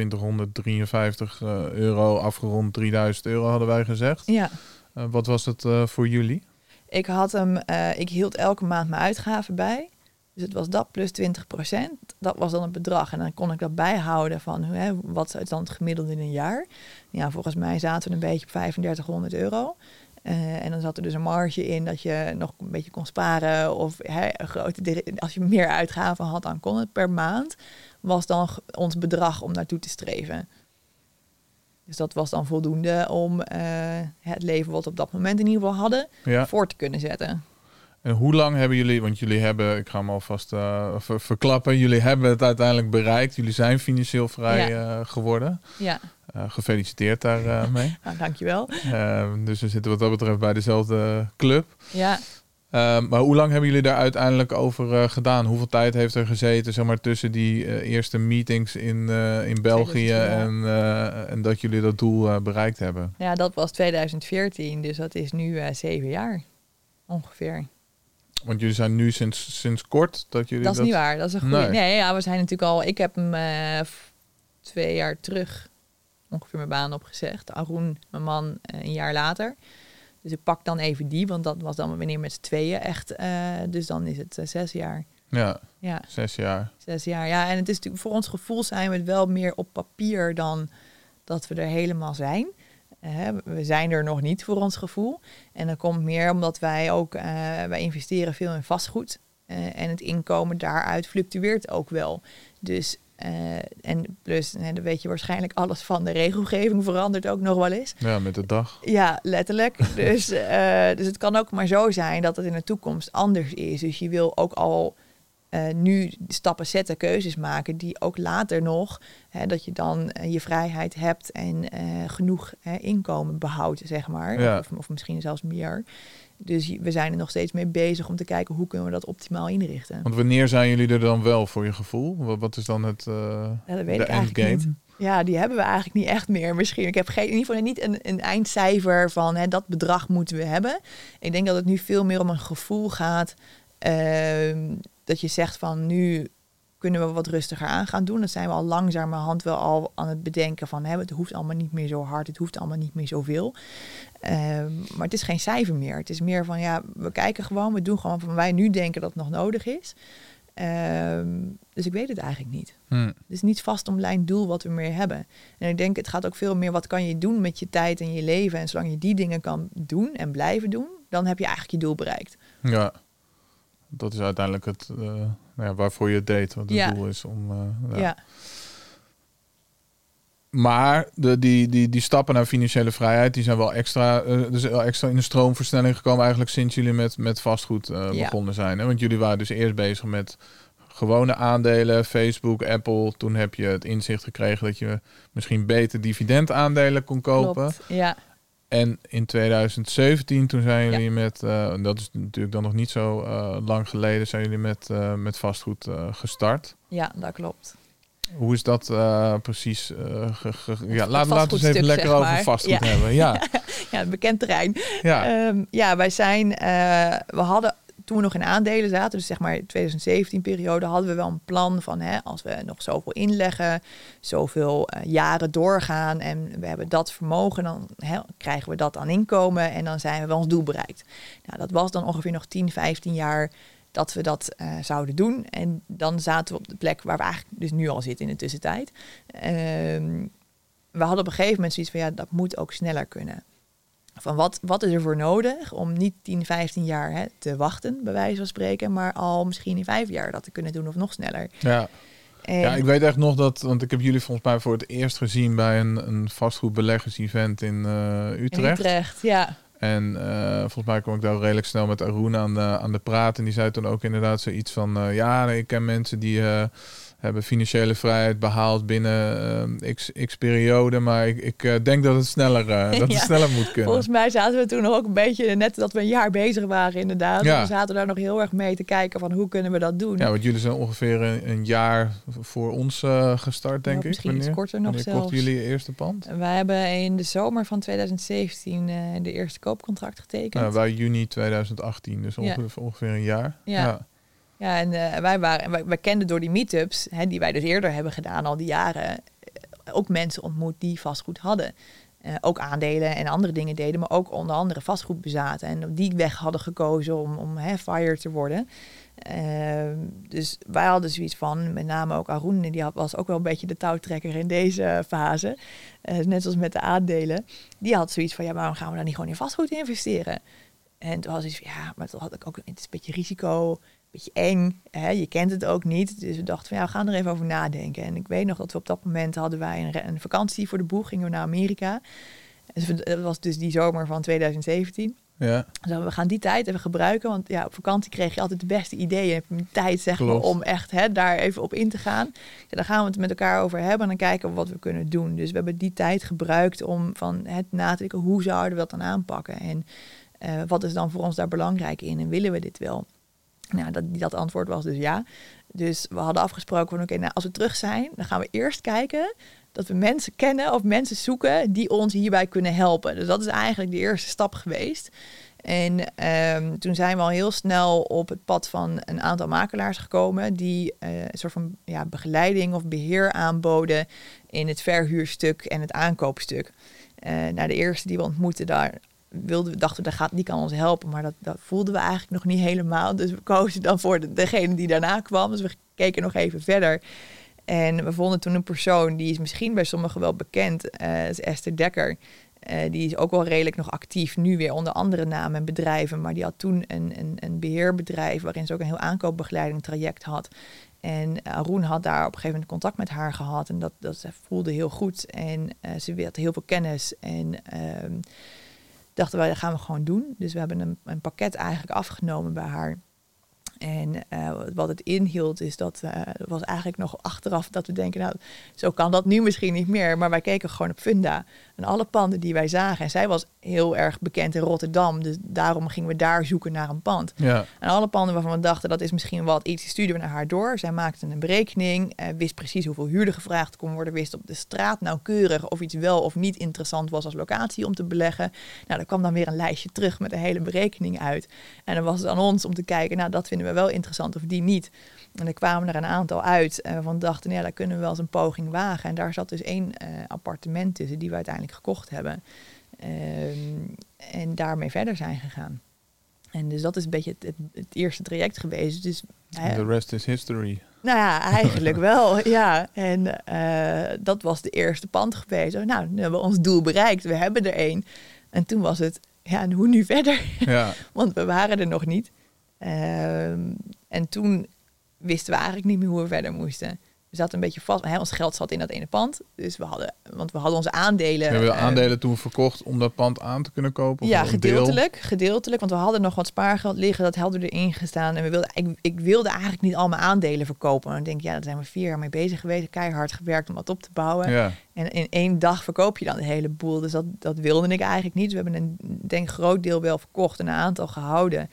€2853 afgerond €3000 hadden wij gezegd. Ja. Wat was het voor jullie? Ik hield elke maand mijn uitgaven bij. Dus het was dat plus 20%. Dat was dan het bedrag. En dan kon ik dat bijhouden van wat is dan het gemiddelde in een jaar. Ja, volgens mij zaten we een beetje op €3500. En dan zat er dus een marge in dat je nog een beetje kon sparen. Of als je meer uitgaven had, dan kon het per maand. Was dan ons bedrag om naartoe te streven. Dus dat was dan voldoende om het leven wat we op dat moment in ieder geval hadden, voor te kunnen zetten. En hoe lang hebben jullie, want jullie hebben, ik ga hem alvast verklappen, jullie hebben het uiteindelijk bereikt. Jullie zijn financieel vrij geworden. Ja. Gefeliciteerd daarmee. Nou, dankjewel. Dus we zitten wat dat betreft bij dezelfde club. Ja. Maar hoe lang hebben jullie daar uiteindelijk over gedaan? Hoeveel tijd heeft er gezeten, zeg maar, tussen die eerste meetings in België en dat jullie dat doel bereikt hebben? Ja, dat was 2014, dus dat is nu 7 jaar ongeveer. Want jullie zijn nu sinds kort dat jullie... Dat is niet waar, dat is een goede... Nee, we zijn natuurlijk al... Ik heb hem 2 jaar terug ongeveer mijn baan opgezegd. Arun, mijn man, een jaar later. Dus ik pak dan even die, want dat was dan wanneer met z'n tweeën echt. Dus dan is het 6 jaar. Ja, 6 jaar. 6 jaar, ja. En het is natuurlijk voor ons gevoel zijn we het wel meer op papier dan dat we er helemaal zijn. We zijn er nog niet voor ons gevoel. En dat komt meer omdat wij ook, wij investeren veel in vastgoed. En het inkomen daaruit fluctueert ook wel. Dus En plus, dan weet je waarschijnlijk alles van de regelgeving verandert ook nog wel eens. Ja, met de dag. Ja, letterlijk. Dus het kan ook maar zo zijn dat het in de toekomst anders is. Dus je wil ook al nu stappen zetten, keuzes maken die ook later nog, dat je dan je vrijheid hebt en genoeg inkomen behoudt, zeg maar. Ja. Of misschien zelfs meer. Dus we zijn er nog steeds mee bezig om te kijken hoe kunnen we dat optimaal inrichten. Want wanneer zijn jullie er dan wel voor je gevoel? Wat is dan het Dat weet de ik eigenlijk endgame? niet. Ja, die hebben we eigenlijk niet echt meer misschien. Ik heb in ieder geval niet een eindcijfer van dat bedrag moeten we hebben. Ik denk dat het nu veel meer om een gevoel gaat. Dat je zegt van nu kunnen we wat rustiger aan gaan doen. Dat zijn we al langzamerhand wel al aan het bedenken van het hoeft allemaal niet meer zo hard. Het hoeft allemaal niet meer zoveel. Maar het is geen cijfer meer. Het is meer van we kijken gewoon. We doen gewoon van wij nu denken dat het nog nodig is. Dus ik weet het eigenlijk niet. Het is niet vastomlijnd doel wat we meer hebben. En ik denk het gaat ook veel meer wat kan je doen met je tijd en je leven. En zolang je die dingen kan doen en blijven doen, dan heb je eigenlijk je doel bereikt. Ja, dat is uiteindelijk het waarvoor je het deed. Wat het doel is om... Ja. Maar die stappen naar financiële vrijheid, die zijn wel extra in de stroomversnelling gekomen eigenlijk sinds jullie met vastgoed begonnen zijn. Hè? Want jullie waren dus eerst bezig met gewone aandelen, Facebook, Apple. Toen heb je het inzicht gekregen dat je misschien beter dividendaandelen kon kopen. Klopt, ja. En in 2017, toen zijn jullie met, dat is natuurlijk dan nog niet zo lang geleden, zijn jullie met vastgoed gestart. Ja, dat klopt. Hoe is dat precies? Laten we eens even lekker over vastgoed hebben. Ja, ja, bekend terrein. Ja, wij zijn, we hadden toen we nog in aandelen zaten, dus zeg maar 2017-periode, hadden we wel een plan van als we nog zoveel inleggen, zoveel jaren doorgaan en we hebben dat vermogen, dan krijgen we dat aan inkomen en dan zijn we wel ons doel bereikt. Nou, dat was dan ongeveer nog 10, 15 jaar dat we dat zouden doen. En dan zaten we op de plek waar we eigenlijk dus nu al zitten in de tussentijd. We hadden op een gegeven moment zoiets van dat moet ook sneller kunnen. Van wat is er voor nodig om niet 10, 15 jaar te wachten, bij wijze van spreken, maar al misschien in 5 jaar dat te kunnen doen of nog sneller. Ja. Ja, ik weet echt nog dat, want ik heb jullie volgens mij voor het eerst gezien bij een vastgoedbeleggers-event in Utrecht. In Utrecht, ja. En volgens mij kwam ik daar redelijk snel met Arun aan de praat. En die zei toen ook inderdaad zoiets van... ik ken mensen die hebben financiële vrijheid behaald binnen x periode. Maar ik denk dat het sneller moet kunnen. Volgens mij zaten we toen nog ook een beetje... Net dat we een jaar bezig waren inderdaad. Ja. We zaten daar nog heel erg mee te kijken van hoe kunnen we dat doen. Ja, want jullie zijn ongeveer een jaar voor ons gestart, denk ik. Misschien iets korter nog zelfs. Wanneer kochten jullie je eerste pand? Wij hebben in de zomer van 2017 de eerste koopcontract getekend. Wij juni 2018, dus ongeveer een jaar. Ja. Ja, en wij kenden door die meetups, die wij dus eerder hebben gedaan al die jaren, ook mensen ontmoet die vastgoed hadden. Ook aandelen en andere dingen deden, maar ook onder andere vastgoed bezaten. En op die weg hadden gekozen om FIRE te worden. Dus wij hadden zoiets van, met name ook Arun, die was ook wel een beetje de touwtrekker in deze fase. Net zoals met de aandelen. Die had zoiets van, waarom gaan we dan niet gewoon in vastgoed investeren? En toen was iets van, maar toen had ik ook, het is een beetje risico, een beetje eng. Je kent het ook niet. Dus we dachten van, we gaan er even over nadenken. En ik weet nog dat we op dat moment hadden wij een vakantie voor de boeg. Gingen we naar Amerika. Dus dat was dus die zomer van 2017. Ja. Dus we gaan die tijd even gebruiken. Want op vakantie kreeg je altijd de beste ideeën. Je hebt tijd zeg maar, om echt daar even op in te gaan. Ja, daar gaan we het met elkaar over hebben. En dan kijken we wat we kunnen doen. Dus we hebben die tijd gebruikt om van het na te denken. Hoe zouden we dat dan aanpakken? En wat is dan voor ons daar belangrijk in? En willen we dit wel? Nou, dat antwoord was dus ja. Dus we hadden afgesproken van als we terug zijn, dan gaan we eerst kijken dat we mensen kennen of mensen zoeken die ons hierbij kunnen helpen. Dus dat is eigenlijk de eerste stap geweest. En toen zijn we al heel snel op het pad van een aantal makelaars gekomen die een soort van begeleiding of beheer aanboden in het verhuurstuk en het aankoopstuk. De eerste die we ontmoetten dachten we, die kan ons helpen, maar dat voelden we eigenlijk nog niet helemaal. Dus we kozen dan voor degene die daarna kwam. Dus we keken nog even verder. En we vonden toen een persoon, die is misschien bij sommigen wel bekend, dat is Esther Dekker. Die is ook wel redelijk nog actief, nu weer onder andere namen en bedrijven. Maar die had toen een beheerbedrijf waarin ze ook een heel aankoopbegeleiding traject had. En Arun had daar op een gegeven moment contact met haar gehad. En dat voelde heel goed. En ze had heel veel kennis. En dachten wij, dat gaan we gewoon doen. Dus we hebben een pakket eigenlijk afgenomen bij haar. En wat het inhield is dat was eigenlijk nog achteraf dat we denken, nou, zo kan dat nu misschien niet meer. Maar wij keken gewoon op Funda en alle panden die wij zagen. En zij was heel erg bekend in Rotterdam, dus daarom gingen we daar zoeken naar een pand. Ja. En alle panden waarvan we dachten, dat is misschien wat iets, stuurden we naar haar door. Zij maakte een berekening, wist precies hoeveel huur er gevraagd kon worden, wist op de straat nauwkeurig of iets wel of niet interessant was als locatie om te beleggen. Nou, er kwam dan weer een lijstje terug met de hele berekening uit. En dan was het aan ons om te kijken, nou, dat vinden we wel interessant of die niet. En er kwamen er een aantal uit van dachten, ja, daar kunnen we wel eens een poging wagen. En daar zat dus 1 appartement tussen die we uiteindelijk gekocht hebben. En daarmee verder zijn gegaan. En dus dat is een beetje het eerste traject geweest. Dus, The rest is history. Nou ja, eigenlijk wel, ja. En dat was de eerste pand geweest. Nou, nu hebben we ons doel bereikt. We hebben er 1. En toen was het, ja, en hoe nu verder? Ja. Want we waren er nog niet. En toen wisten we eigenlijk niet meer hoe we verder moesten. We zaten een beetje vast. Ons geld zat in dat ene pand. Dus we hadden onze aandelen. We hebben aandelen toen verkocht om dat pand aan te kunnen kopen? Of ja, gedeeltelijk. Want we hadden nog wat spaargeld liggen. Dat hadden we erin gestaan. En ik wilde eigenlijk niet al mijn aandelen verkopen. En dan denk ik, ja, daar zijn we 4 jaar mee bezig geweest. Keihard gewerkt om wat op te bouwen. Ja. En in 1 dag verkoop je dan de hele boel. Dus dat wilde ik eigenlijk niet. Dus we hebben een groot deel wel verkocht en een aantal gehouden.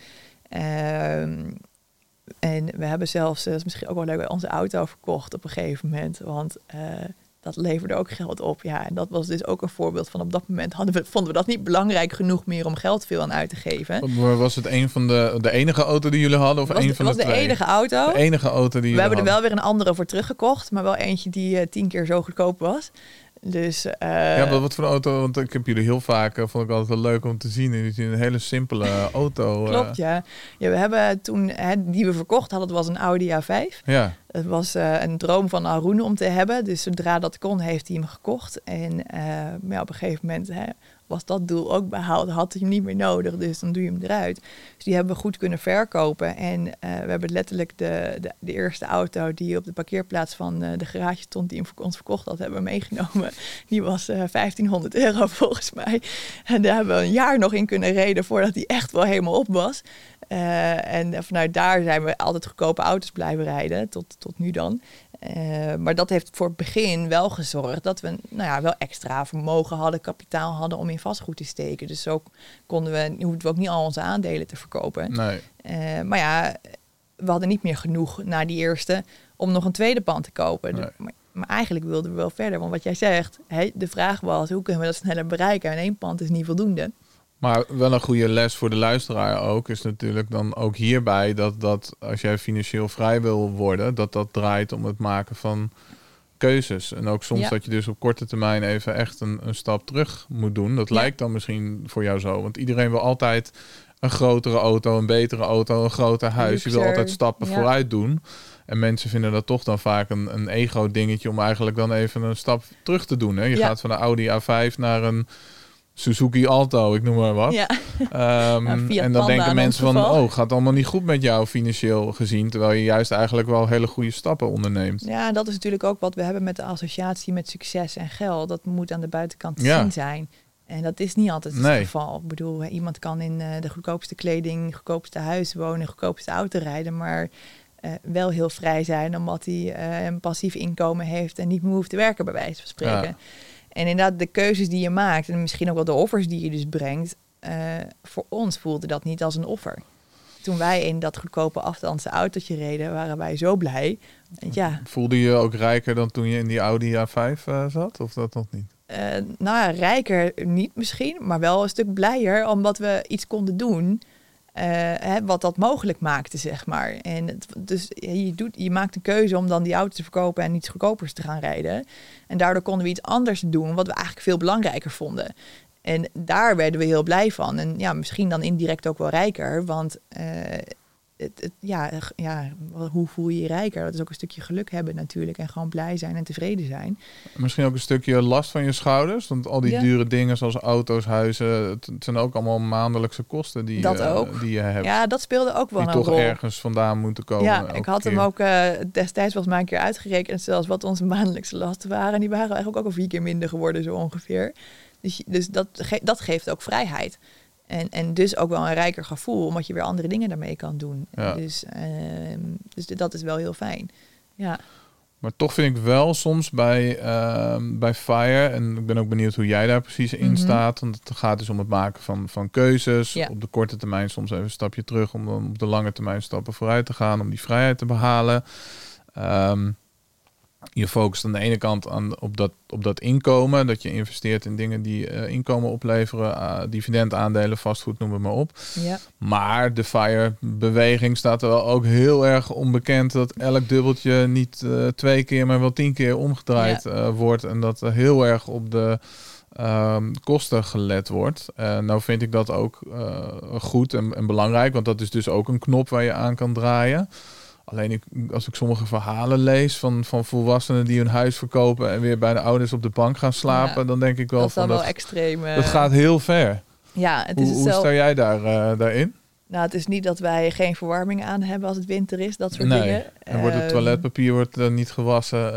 En we hebben zelfs, dat is misschien ook wel leuk, onze auto verkocht op een gegeven moment. Want dat leverde ook geld op. Ja, en dat was dus ook een voorbeeld van op dat moment vonden we dat niet belangrijk genoeg meer om geld veel aan uit te geven. Was het een van de enige auto die jullie hadden? Of een van de 2? Het was de enige auto. De enige auto die we hebben er wel weer een andere voor teruggekocht. Maar wel eentje die 10 keer zo goedkoop was. Dus, ja, wat voor auto? Want ik heb jullie heel vaak, vond ik altijd wel leuk om te zien. Jullie zien een hele simpele auto. Klopt, ja. We hebben toen, die we verkocht hadden, het was een Audi A5. Ja. Het was een droom van Arun om te hebben. Dus zodra dat kon, heeft hij hem gekocht. En maar op een gegeven moment was dat doel ook behaald. Had hij hem niet meer nodig, dus dan doe je hem eruit. Dus die hebben we goed kunnen verkopen. En we hebben letterlijk de eerste auto die op de parkeerplaats van de garage stond, die hem voor ons verkocht had, hebben we meegenomen. Die was €1.500 volgens mij. En daar hebben we een jaar nog in kunnen rijden voordat die echt wel helemaal op was. En vanuit daar zijn we altijd goedkope auto's blijven rijden, tot nu dan. Maar dat heeft voor het begin wel gezorgd dat we wel extra vermogen hadden, kapitaal hadden om in vastgoed te steken. Dus zo hoefden we ook niet al onze aandelen te verkopen. Nee. Maar ja, we hadden niet meer genoeg na die eerste om nog een tweede pand te kopen. Nee. Maar eigenlijk wilden we wel verder. Want wat jij zegt, de vraag was, hoe kunnen we dat sneller bereiken? En 1 pand is niet voldoende. Maar wel een goede les voor de luisteraar ook is natuurlijk dan ook hierbij dat als jij financieel vrij wil worden, dat draait om het maken van keuzes. En ook soms dat je dus op korte termijn even echt een stap terug moet doen. Dat lijkt dan misschien voor jou zo. Want iedereen wil altijd een grotere auto, een betere auto, een groter huis. Je wil altijd stappen vooruit doen. En mensen vinden dat toch dan vaak een ego-dingetje om eigenlijk dan even een stap terug te doen. Hè? Je gaat van een Audi A5 naar een Suzuki Alto, ik noem maar wat. Ja. En dan denken mensen van, gaat allemaal niet goed met jou financieel gezien, terwijl je juist eigenlijk wel hele goede stappen onderneemt. Ja, dat is natuurlijk ook wat we hebben met de associatie met succes en geld. Dat moet aan de buitenkant te zien zijn. En dat is niet altijd het geval. Ik bedoel, iemand kan in de goedkoopste kleding, goedkoopste huis wonen, goedkoopste auto rijden, maar wel heel vrij zijn omdat hij een passief inkomen heeft en niet meer hoeft te werken, bij wijze van spreken. Ja. En inderdaad, de keuzes die je maakt en misschien ook wel de offers die je dus brengt, voor ons voelde dat niet als een offer. Toen wij in dat goedkope afstandse autootje reden, waren wij zo blij. Ja. Voelde je ook rijker dan toen je in die Audi A5 zat? Of dat nog niet? Rijker niet misschien, maar wel een stuk blijer omdat we iets konden doen wat dat mogelijk maakte, zeg maar. En dus je maakt een keuze om dan die auto te verkopen en iets goedkopers te gaan rijden. En daardoor konden we iets anders doen, wat we eigenlijk veel belangrijker vonden. En daar werden we heel blij van. En ja, misschien dan indirect ook wel rijker, want hoe voel je je rijker? Dat is ook een stukje geluk hebben natuurlijk. En gewoon blij zijn en tevreden zijn. Misschien ook een stukje last van je schouders. Want al die dure dingen zoals auto's, huizen... het zijn ook allemaal maandelijkse kosten die je hebt. Ja, dat speelde ook wel een rol. Die toch ergens vandaan moeten komen. Ja, ik had hem ook destijds was maar een keer uitgerekend. Zelfs wat onze maandelijkse lasten waren. En die waren eigenlijk ook al 4 keer minder geworden zo ongeveer. Dus dat geeft ook vrijheid. En dus ook wel een rijker gevoel, omdat je weer andere dingen daarmee kan doen. Ja. Dus dat is wel heel fijn. Ja. Maar toch vind ik wel soms bij FIRE, en ik ben ook benieuwd hoe jij daar precies in staat, want het gaat dus om het maken van keuzes. Ja. Op de korte termijn soms even een stapje terug, om dan op de lange termijn stappen vooruit te gaan, om die vrijheid te behalen. Je focust aan de ene kant op dat inkomen. Dat je investeert in dingen die inkomen opleveren. Dividendaandelen, vastgoed, noem het maar op. Ja. Maar de FIRE-beweging staat er wel ook heel erg onbekend. Dat elk dubbeltje niet 2 keer, maar wel 10 keer omgedraaid wordt. En dat er heel erg op de kosten gelet wordt. Nou vind ik dat ook goed en belangrijk. Want dat is dus ook een knop waar je aan kan draaien. Alleen als ik sommige verhalen lees van volwassenen die hun huis verkopen en weer bij de ouders op de bank gaan slapen, dan denk ik wel dat is wel extreem. Dat gaat heel ver. Ja, het is hoe sta jij daarin? Nou, het is niet dat wij geen verwarming aan hebben als het winter is, dat soort dingen. En wordt het toiletpapier niet gewassen?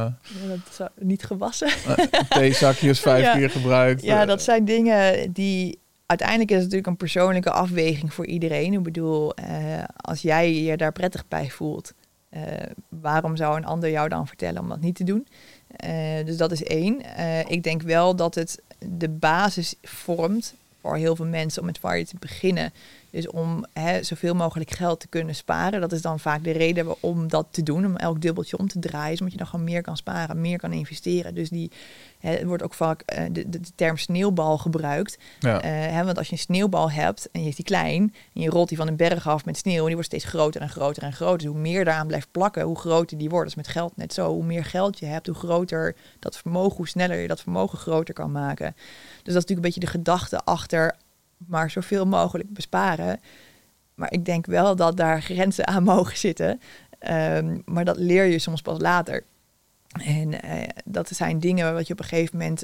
Niet gewassen? Theezakjes 5 keer gebruikt. Ja, dat zijn dingen die... Uiteindelijk is het natuurlijk een persoonlijke afweging voor iedereen. Ik bedoel, als jij je daar prettig bij voelt, waarom zou een ander jou dan vertellen om dat niet te doen? Dus dat is 1. Ik denk wel dat het de basis vormt voor heel veel mensen om met FIRE te beginnen. Dus om zoveel mogelijk geld te kunnen sparen. Dat is dan vaak de reden om dat te doen. Om elk dubbeltje om te draaien. Zodat je dan gewoon meer kan sparen, meer kan investeren. Dus er wordt ook vaak de term sneeuwbal gebruikt. Ja. Want als je een sneeuwbal hebt en je is die klein. En je rolt die van een berg af met sneeuw. En die wordt steeds groter en groter en groter. Dus hoe meer daaraan blijft plakken, hoe groter die wordt. Dat is met geld net zo. Hoe meer geld je hebt, hoe groter dat vermogen. Hoe sneller je dat vermogen groter kan maken. Dus dat is natuurlijk een beetje de gedachte achter... maar zoveel mogelijk besparen. Maar ik denk wel dat daar grenzen aan mogen zitten. Maar dat leer je soms pas later. En dat zijn dingen wat je op een gegeven moment...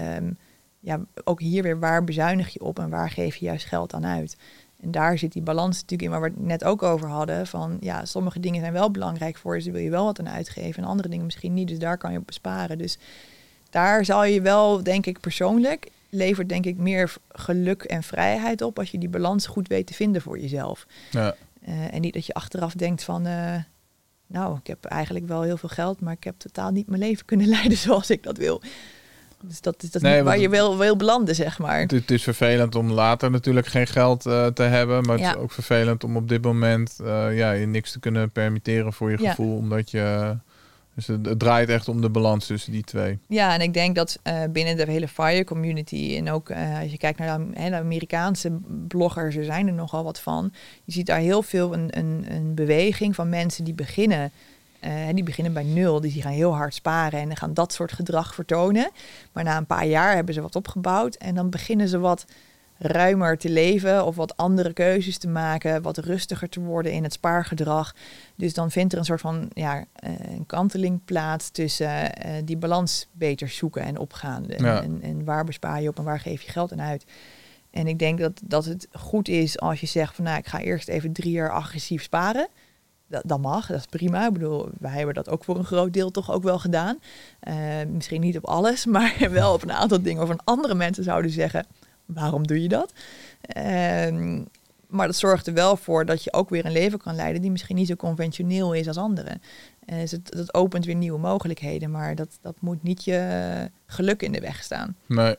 ook hier weer, waar bezuinig je op en waar geef je juist geld aan uit? En daar zit die balans natuurlijk in waar we het net ook over hadden. Van ja, sommige dingen zijn wel belangrijk voor je. Dus wil je wel wat aan uitgeven. En andere dingen misschien niet. Dus daar kan je op besparen. Dus daar zal je wel, denk ik persoonlijk... levert denk ik meer geluk en vrijheid op als je die balans goed weet te vinden voor jezelf. Ja. En niet dat je achteraf denkt van... ik heb eigenlijk wel heel veel geld... maar ik heb totaal niet mijn leven kunnen leiden zoals ik dat wil. Dus dat is niet waar je wil belanden, zeg maar. Het is vervelend om later natuurlijk geen geld te hebben... maar het is ook vervelend om op dit moment je niks te kunnen permitteren voor je gevoel... omdat je... Dus het draait echt om de balans tussen die twee. Ja, en ik denk dat binnen de hele FIRE community... en ook als je kijkt naar de Amerikaanse bloggers... er zijn er nogal wat van. Je ziet daar heel veel een beweging van mensen die beginnen... die beginnen bij 0, die gaan heel hard sparen... en gaan dat soort gedrag vertonen. Maar na een paar jaar hebben ze wat opgebouwd... en dan beginnen ze wat ruimer te leven... of wat andere keuzes te maken... wat rustiger te worden in het spaargedrag... Dus dan vindt er een soort van een kanteling plaats tussen die balans beter zoeken en opgaan. En waar bespaar je op en waar geef je geld aan uit. En ik denk dat het goed is als je zegt van ik ga eerst even 3 jaar agressief sparen. Dat mag, dat is prima. Ik bedoel, wij hebben dat ook voor een groot deel toch ook wel gedaan. Misschien niet op alles, maar wel op een aantal dingen waarvan andere mensen zouden zeggen, waarom doe je dat? Maar dat zorgt er wel voor dat je ook weer een leven kan leiden... die misschien niet zo conventioneel is als anderen. Dus dat opent weer nieuwe mogelijkheden... maar dat moet niet je geluk in de weg staan. Nee.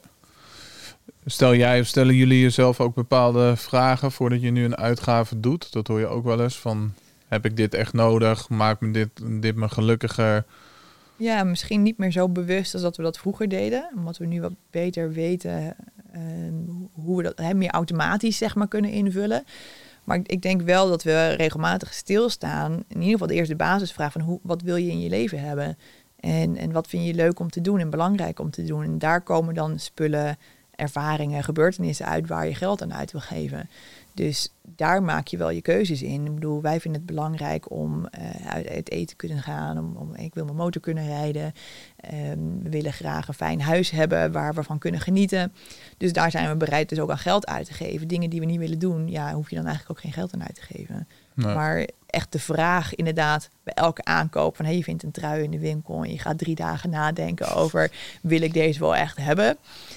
Stellen jullie jezelf ook bepaalde vragen... voordat je nu een uitgave doet? Dat hoor je ook wel eens van... heb ik dit echt nodig? Maakt me dit me gelukkiger? Ja, misschien niet meer zo bewust als dat we dat vroeger deden. Omdat we nu wat beter weten... hoe we dat meer automatisch zeg maar kunnen invullen. Maar ik denk wel dat we regelmatig stilstaan. In ieder geval de eerste basisvraag van wat wil je in je leven hebben? En wat vind je leuk om te doen en belangrijk om te doen? En daar komen dan spullen, ervaringen, gebeurtenissen uit waar je geld aan uit wil geven. Dus daar maak je wel je keuzes in. Ik bedoel, wij vinden het belangrijk om uit eten te kunnen gaan. Ik wil mijn motor kunnen rijden. We willen graag een fijn huis hebben waar we van kunnen genieten. Dus daar zijn we bereid dus ook aan geld uit te geven. Dingen die we niet willen doen, hoef je dan eigenlijk ook geen geld aan uit te geven. Nee. Maar echt de vraag inderdaad bij elke aankoop van je vindt een trui in de winkel en je gaat 3 dagen nadenken over, wil ik deze wel echt hebben?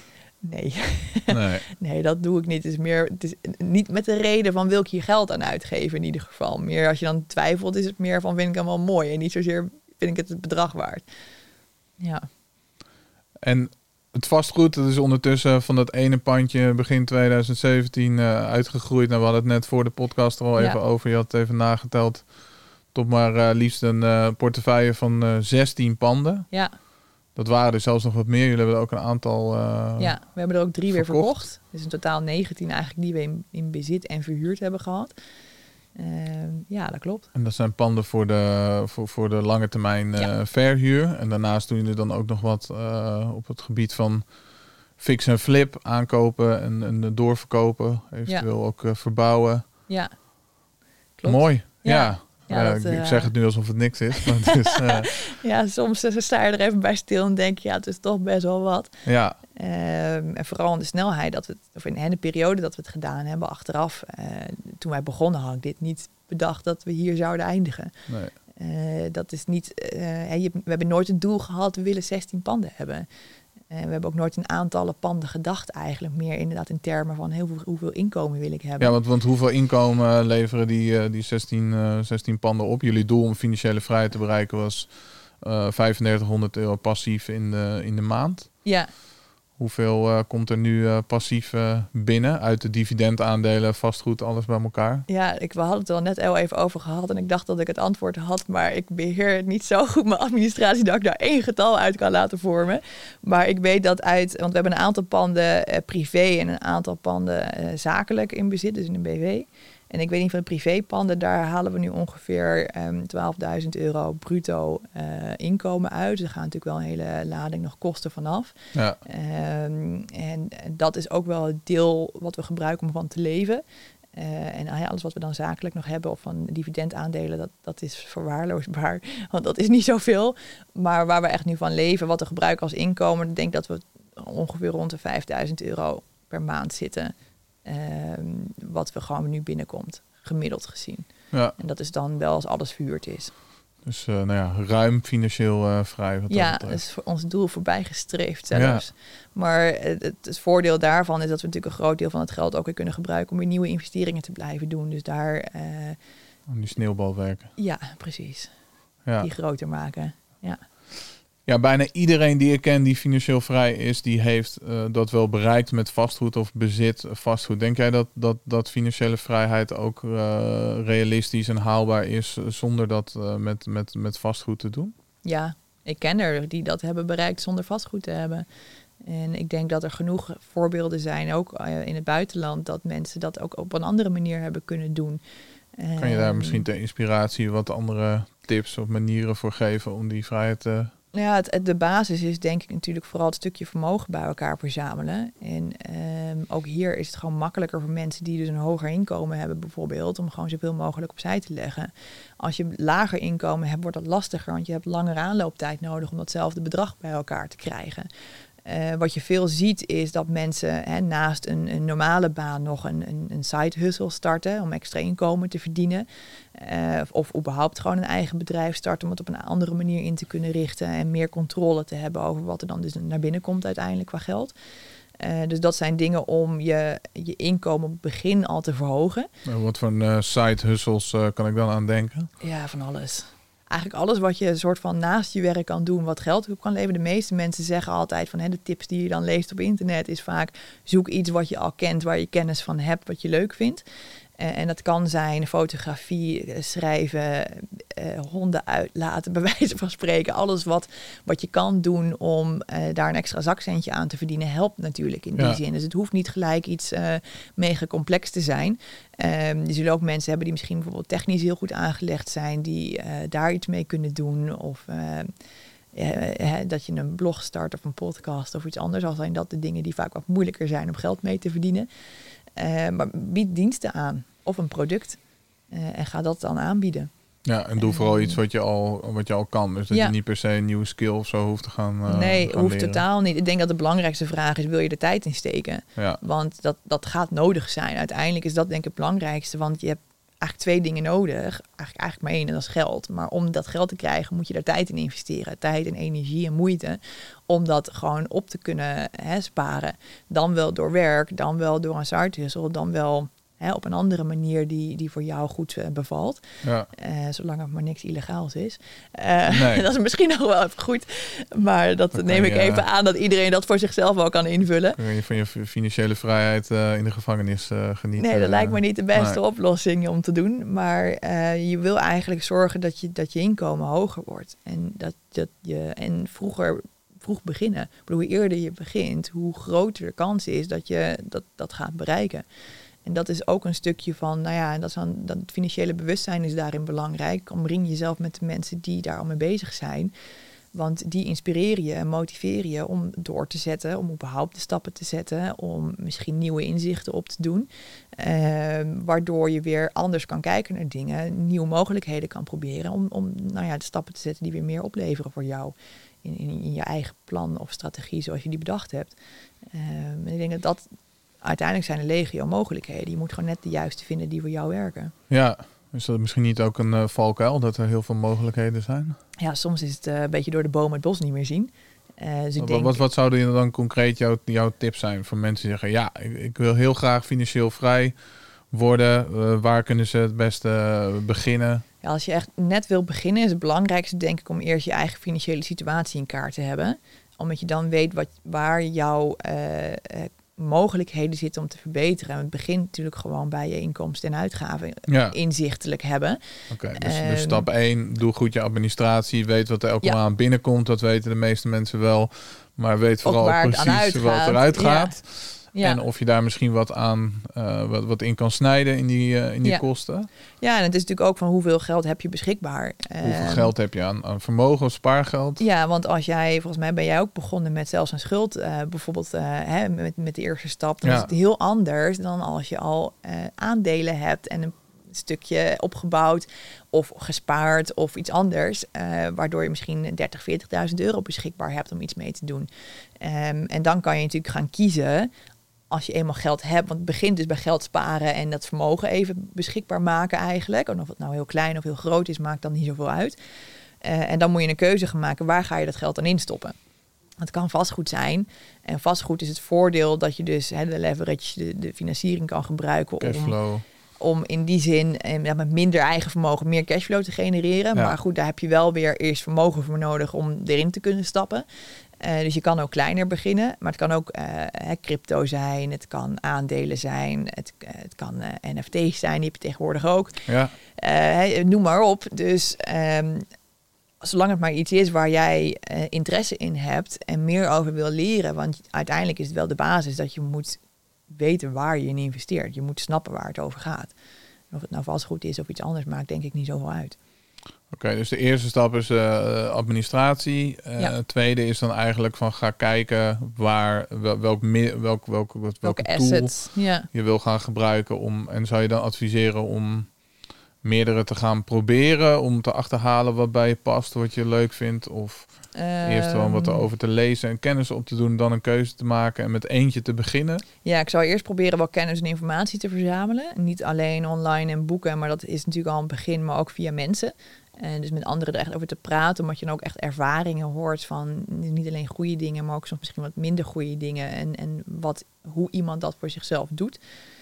Nee, dat doe ik niet. Het is niet met de reden van wil ik hier geld aan uitgeven in ieder geval. Meer als je dan twijfelt is het meer van vind ik hem wel mooi en niet zozeer vind ik het bedrag waard. Ja. En het vastgoed, dat is ondertussen van dat ene pandje begin 2017 uitgegroeid. Nou, we hadden het net voor de podcast er al even over. Je had het even nageteld. Tot maar liefst een portefeuille van 16 panden. Ja. Dat waren er zelfs nog wat meer. Jullie hebben er ook een aantal we hebben er ook 3 weer verkocht. Dus in totaal 19 eigenlijk die we in bezit en verhuurd hebben gehad. Dat klopt. En dat zijn panden voor de lange termijn verhuur. En daarnaast doen jullie dan ook nog wat op het gebied van fix en flip aankopen en doorverkopen. Eventueel ook verbouwen. Ja, klopt. Mooi, ja. Ik zeg het nu alsof het niks is. Maar het is, soms sta je er even bij stil en denk je, het is toch best wel wat. Ja. En vooral in de snelheid of in de periode dat we het gedaan hebben, achteraf. Toen wij begonnen had ik dit niet bedacht dat we hier zouden eindigen. Nee. Dat is niet. We hebben nooit het doel gehad, we willen 16 panden hebben. We hebben ook nooit in aantallen panden gedacht eigenlijk. Meer inderdaad in termen van hoeveel inkomen wil ik hebben. Ja, want hoeveel inkomen leveren die 16 panden op? Jullie doel om financiële vrijheid te bereiken was €3500 passief in de maand. Ja. Hoeveel komt er nu passief binnen uit de dividendaandelen, vastgoed, alles bij elkaar? Ja, we hadden het er net al even over gehad en ik dacht dat ik het antwoord had, maar ik beheer niet zo goed mijn administratie dat ik daar 1 getal uit kan laten vormen. Maar ik weet dat want we hebben een aantal panden privé en een aantal panden zakelijk in bezit, dus in een BV. En ik weet niet van de privépanden, daar halen we nu ongeveer €12.000 bruto inkomen uit. Er gaan natuurlijk wel een hele lading nog kosten vanaf. Ja. En dat is ook wel het deel wat we gebruiken om van te leven. En alles wat we dan zakelijk nog hebben of van dividendaandelen, dat is verwaarloosbaar. Want dat is niet zoveel. Maar waar we echt nu van leven, wat we gebruiken als inkomen, ik denk dat we ongeveer rond de €5.000 per maand zitten. Wat we gewoon nu binnenkomt, gemiddeld gezien. Ja. En dat is dan wel als alles verhuurd is. Dus ruim financieel vrij. Dat is voor ons doel voorbij gestreefd zelfs. Ja. Maar het voordeel daarvan is dat we natuurlijk een groot deel van het geld ook weer kunnen gebruiken om weer nieuwe investeringen te blijven doen. Dus daar... om die sneeuwbal werken. Ja, precies. Ja. Die groter maken, ja. Ja, bijna iedereen die ik ken die financieel vrij is, die heeft dat wel bereikt met vastgoed of bezit vastgoed. Denk jij dat financiële vrijheid ook realistisch en haalbaar is zonder dat met vastgoed te doen? Ja, ik ken er die dat hebben bereikt zonder vastgoed te hebben. En ik denk dat er genoeg voorbeelden zijn, ook in het buitenland, dat mensen dat ook op een andere manier hebben kunnen doen. Kan je daar misschien ter inspiratie wat andere tips of manieren voor geven om die vrijheid te... Ja, de basis is denk ik natuurlijk vooral het stukje vermogen bij elkaar verzamelen. En ook hier is het gewoon makkelijker voor mensen die dus een hoger inkomen hebben bijvoorbeeld, om gewoon zoveel mogelijk opzij te leggen. Als je lager inkomen hebt, wordt dat lastiger, want je hebt langere aanlooptijd nodig om datzelfde bedrag bij elkaar te krijgen. Wat je veel ziet is dat mensen naast een normale baan nog een side hustle starten om extra inkomen te verdienen. Of überhaupt gewoon een eigen bedrijf starten om het op een andere manier in te kunnen richten en meer controle te hebben over wat er dan dus naar binnen komt uiteindelijk qua geld. Dus dat zijn dingen om je inkomen op het begin al te verhogen. Wat voor side hustles kan ik dan aan denken? Ja, van alles. Eigenlijk alles wat je een soort van naast je werk kan doen, wat geld op kan leveren. De meeste mensen zeggen altijd van de tips die je dan leest op internet is vaak zoek iets wat je al kent, waar je kennis van hebt, wat je leuk vindt. En dat kan zijn fotografie, schrijven, honden uitlaten, bij wijze van spreken. Alles wat je kan doen om daar een extra zakcentje aan te verdienen, helpt natuurlijk in die zin. Dus het hoeft niet gelijk iets mega complex te zijn. Er zullen ook mensen hebben die misschien bijvoorbeeld technisch heel goed aangelegd zijn, die daar iets mee kunnen doen. Of dat je een blog start of een podcast of iets anders. Al zijn dat de dingen die vaak wat moeilijker zijn om geld mee te verdienen. Maar bied diensten aan of een product en ga dat dan aanbieden. Ja, en doe vooral iets wat je al kan. Dus dat je niet per se een nieuwe skill of zo hoeft te gaan Nee, gaan hoeft leren. totaal niet. Ik denk dat de belangrijkste vraag is, wil je er tijd in steken? Ja. Want dat gaat nodig zijn. Uiteindelijk is dat denk ik het belangrijkste. Want je hebt eigenlijk 2 dingen nodig. Eigenlijk maar 1 en dat is geld. Maar om dat geld te krijgen moet je daar tijd in investeren. Tijd en energie en moeite. Om dat gewoon op te kunnen sparen. Dan wel door werk, dan wel door een side hustle, dan wel op een andere manier die voor jou goed bevalt. Ja. Zolang het maar niks illegaals is. Nee. Dat is misschien nog wel even goed. Maar dat Dan neem kan ik je, even aan dat iedereen dat voor zichzelf wel kan invullen. Kun je van je financiële vrijheid in de gevangenis genieten? Nee, dat lijkt me niet de beste oplossing om te doen. Maar je wil eigenlijk zorgen dat je inkomen hoger wordt. En dat je vroeg beginnen. Ik bedoel, hoe eerder je begint, hoe groter de kans is dat je dat gaat bereiken. En dat is ook een stukje van, dat financiële bewustzijn is daarin belangrijk. Omring jezelf met de mensen die daar al mee bezig zijn. Want die inspireren je en motiveren je om door te zetten, om überhaupt de stappen te zetten, om misschien nieuwe inzichten op te doen. Waardoor je weer anders kan kijken naar dingen, nieuwe mogelijkheden kan proberen om de stappen te zetten die weer meer opleveren voor jou. In je eigen plan of strategie zoals je die bedacht hebt. En ik denk dat uiteindelijk zijn er legio mogelijkheden. Je moet gewoon net de juiste vinden die voor jou werken. Ja, is dat misschien niet ook een valkuil, dat er heel veel mogelijkheden zijn? Ja, soms is het een beetje door de bomen het bos niet meer zien. Dus ik denk, wat zouden dan concreet jouw tips zijn voor mensen die zeggen, ik wil heel graag financieel vrij worden. Waar kunnen ze het beste beginnen? Ja, als je echt net wil beginnen, is het belangrijkste denk ik om eerst je eigen financiële situatie in kaart te hebben. Omdat je dan weet waar jouw mogelijkheden zitten om te verbeteren. En het begint natuurlijk gewoon bij je inkomsten en uitgaven inzichtelijk hebben. Oké, dus stap 1, doe goed je administratie. Weet wat er elke maand binnenkomt. Dat weten de meeste mensen wel. Maar weet vooral precies wat eruit gaat. Ja. En of je daar misschien wat aan wat in kan snijden in die kosten. Ja, en het is natuurlijk ook van hoeveel geld heb je beschikbaar. Hoeveel geld heb je aan vermogen of spaargeld? Ja, want volgens mij ben jij ook begonnen met zelfs een schuld. Bijvoorbeeld met de eerste stap. Dan is het heel anders dan als je al aandelen hebt en een stukje opgebouwd of gespaard of iets anders. Waardoor je misschien 30.000, 40.000 euro beschikbaar hebt om iets mee te doen. En dan kan je natuurlijk gaan kiezen als je eenmaal geld hebt. Want het begint dus bij geld sparen en dat vermogen even beschikbaar maken eigenlijk. En of het nou heel klein of heel groot is, maakt dan niet zoveel uit. En dan moet je een keuze gaan maken. Waar ga je dat geld dan instoppen? Het kan vastgoed zijn. En vastgoed is het voordeel dat je dus de leverage, de financiering kan gebruiken om in die zin met minder eigen vermogen meer cashflow te genereren. Ja. Maar goed, daar heb je wel weer eerst vermogen voor nodig om erin te kunnen stappen. Dus je kan ook kleiner beginnen. Maar het kan ook crypto zijn. Het kan aandelen zijn. Het kan NFT's zijn. Die heb je tegenwoordig ook. Ja. Noem maar op. Dus zolang het maar iets is waar jij interesse in hebt en meer over wil leren. Want uiteindelijk is het wel de basis dat je moet weten waar je in investeert. Je moet snappen waar het over gaat. En of het nou vastgoed is of iets anders, maakt denk ik niet zoveel uit. Oké, dus de eerste stap is administratie. Het tweede is dan eigenlijk van ga kijken welke assets tool je wil gaan gebruiken en zou je dan adviseren om meerdere te gaan proberen om te achterhalen wat bij je past, wat je leuk vindt, of eerst gewoon wat erover te lezen en kennis op te doen, dan een keuze te maken en met eentje te beginnen? Ja, ik zou eerst proberen wel kennis en informatie te verzamelen. Niet alleen online en boeken, maar dat is natuurlijk al een begin, maar ook via mensen. En dus met anderen er echt over te praten, omdat je dan ook echt ervaringen hoort van niet alleen goede dingen, maar ook soms misschien wat minder goede dingen en hoe iemand dat voor zichzelf doet.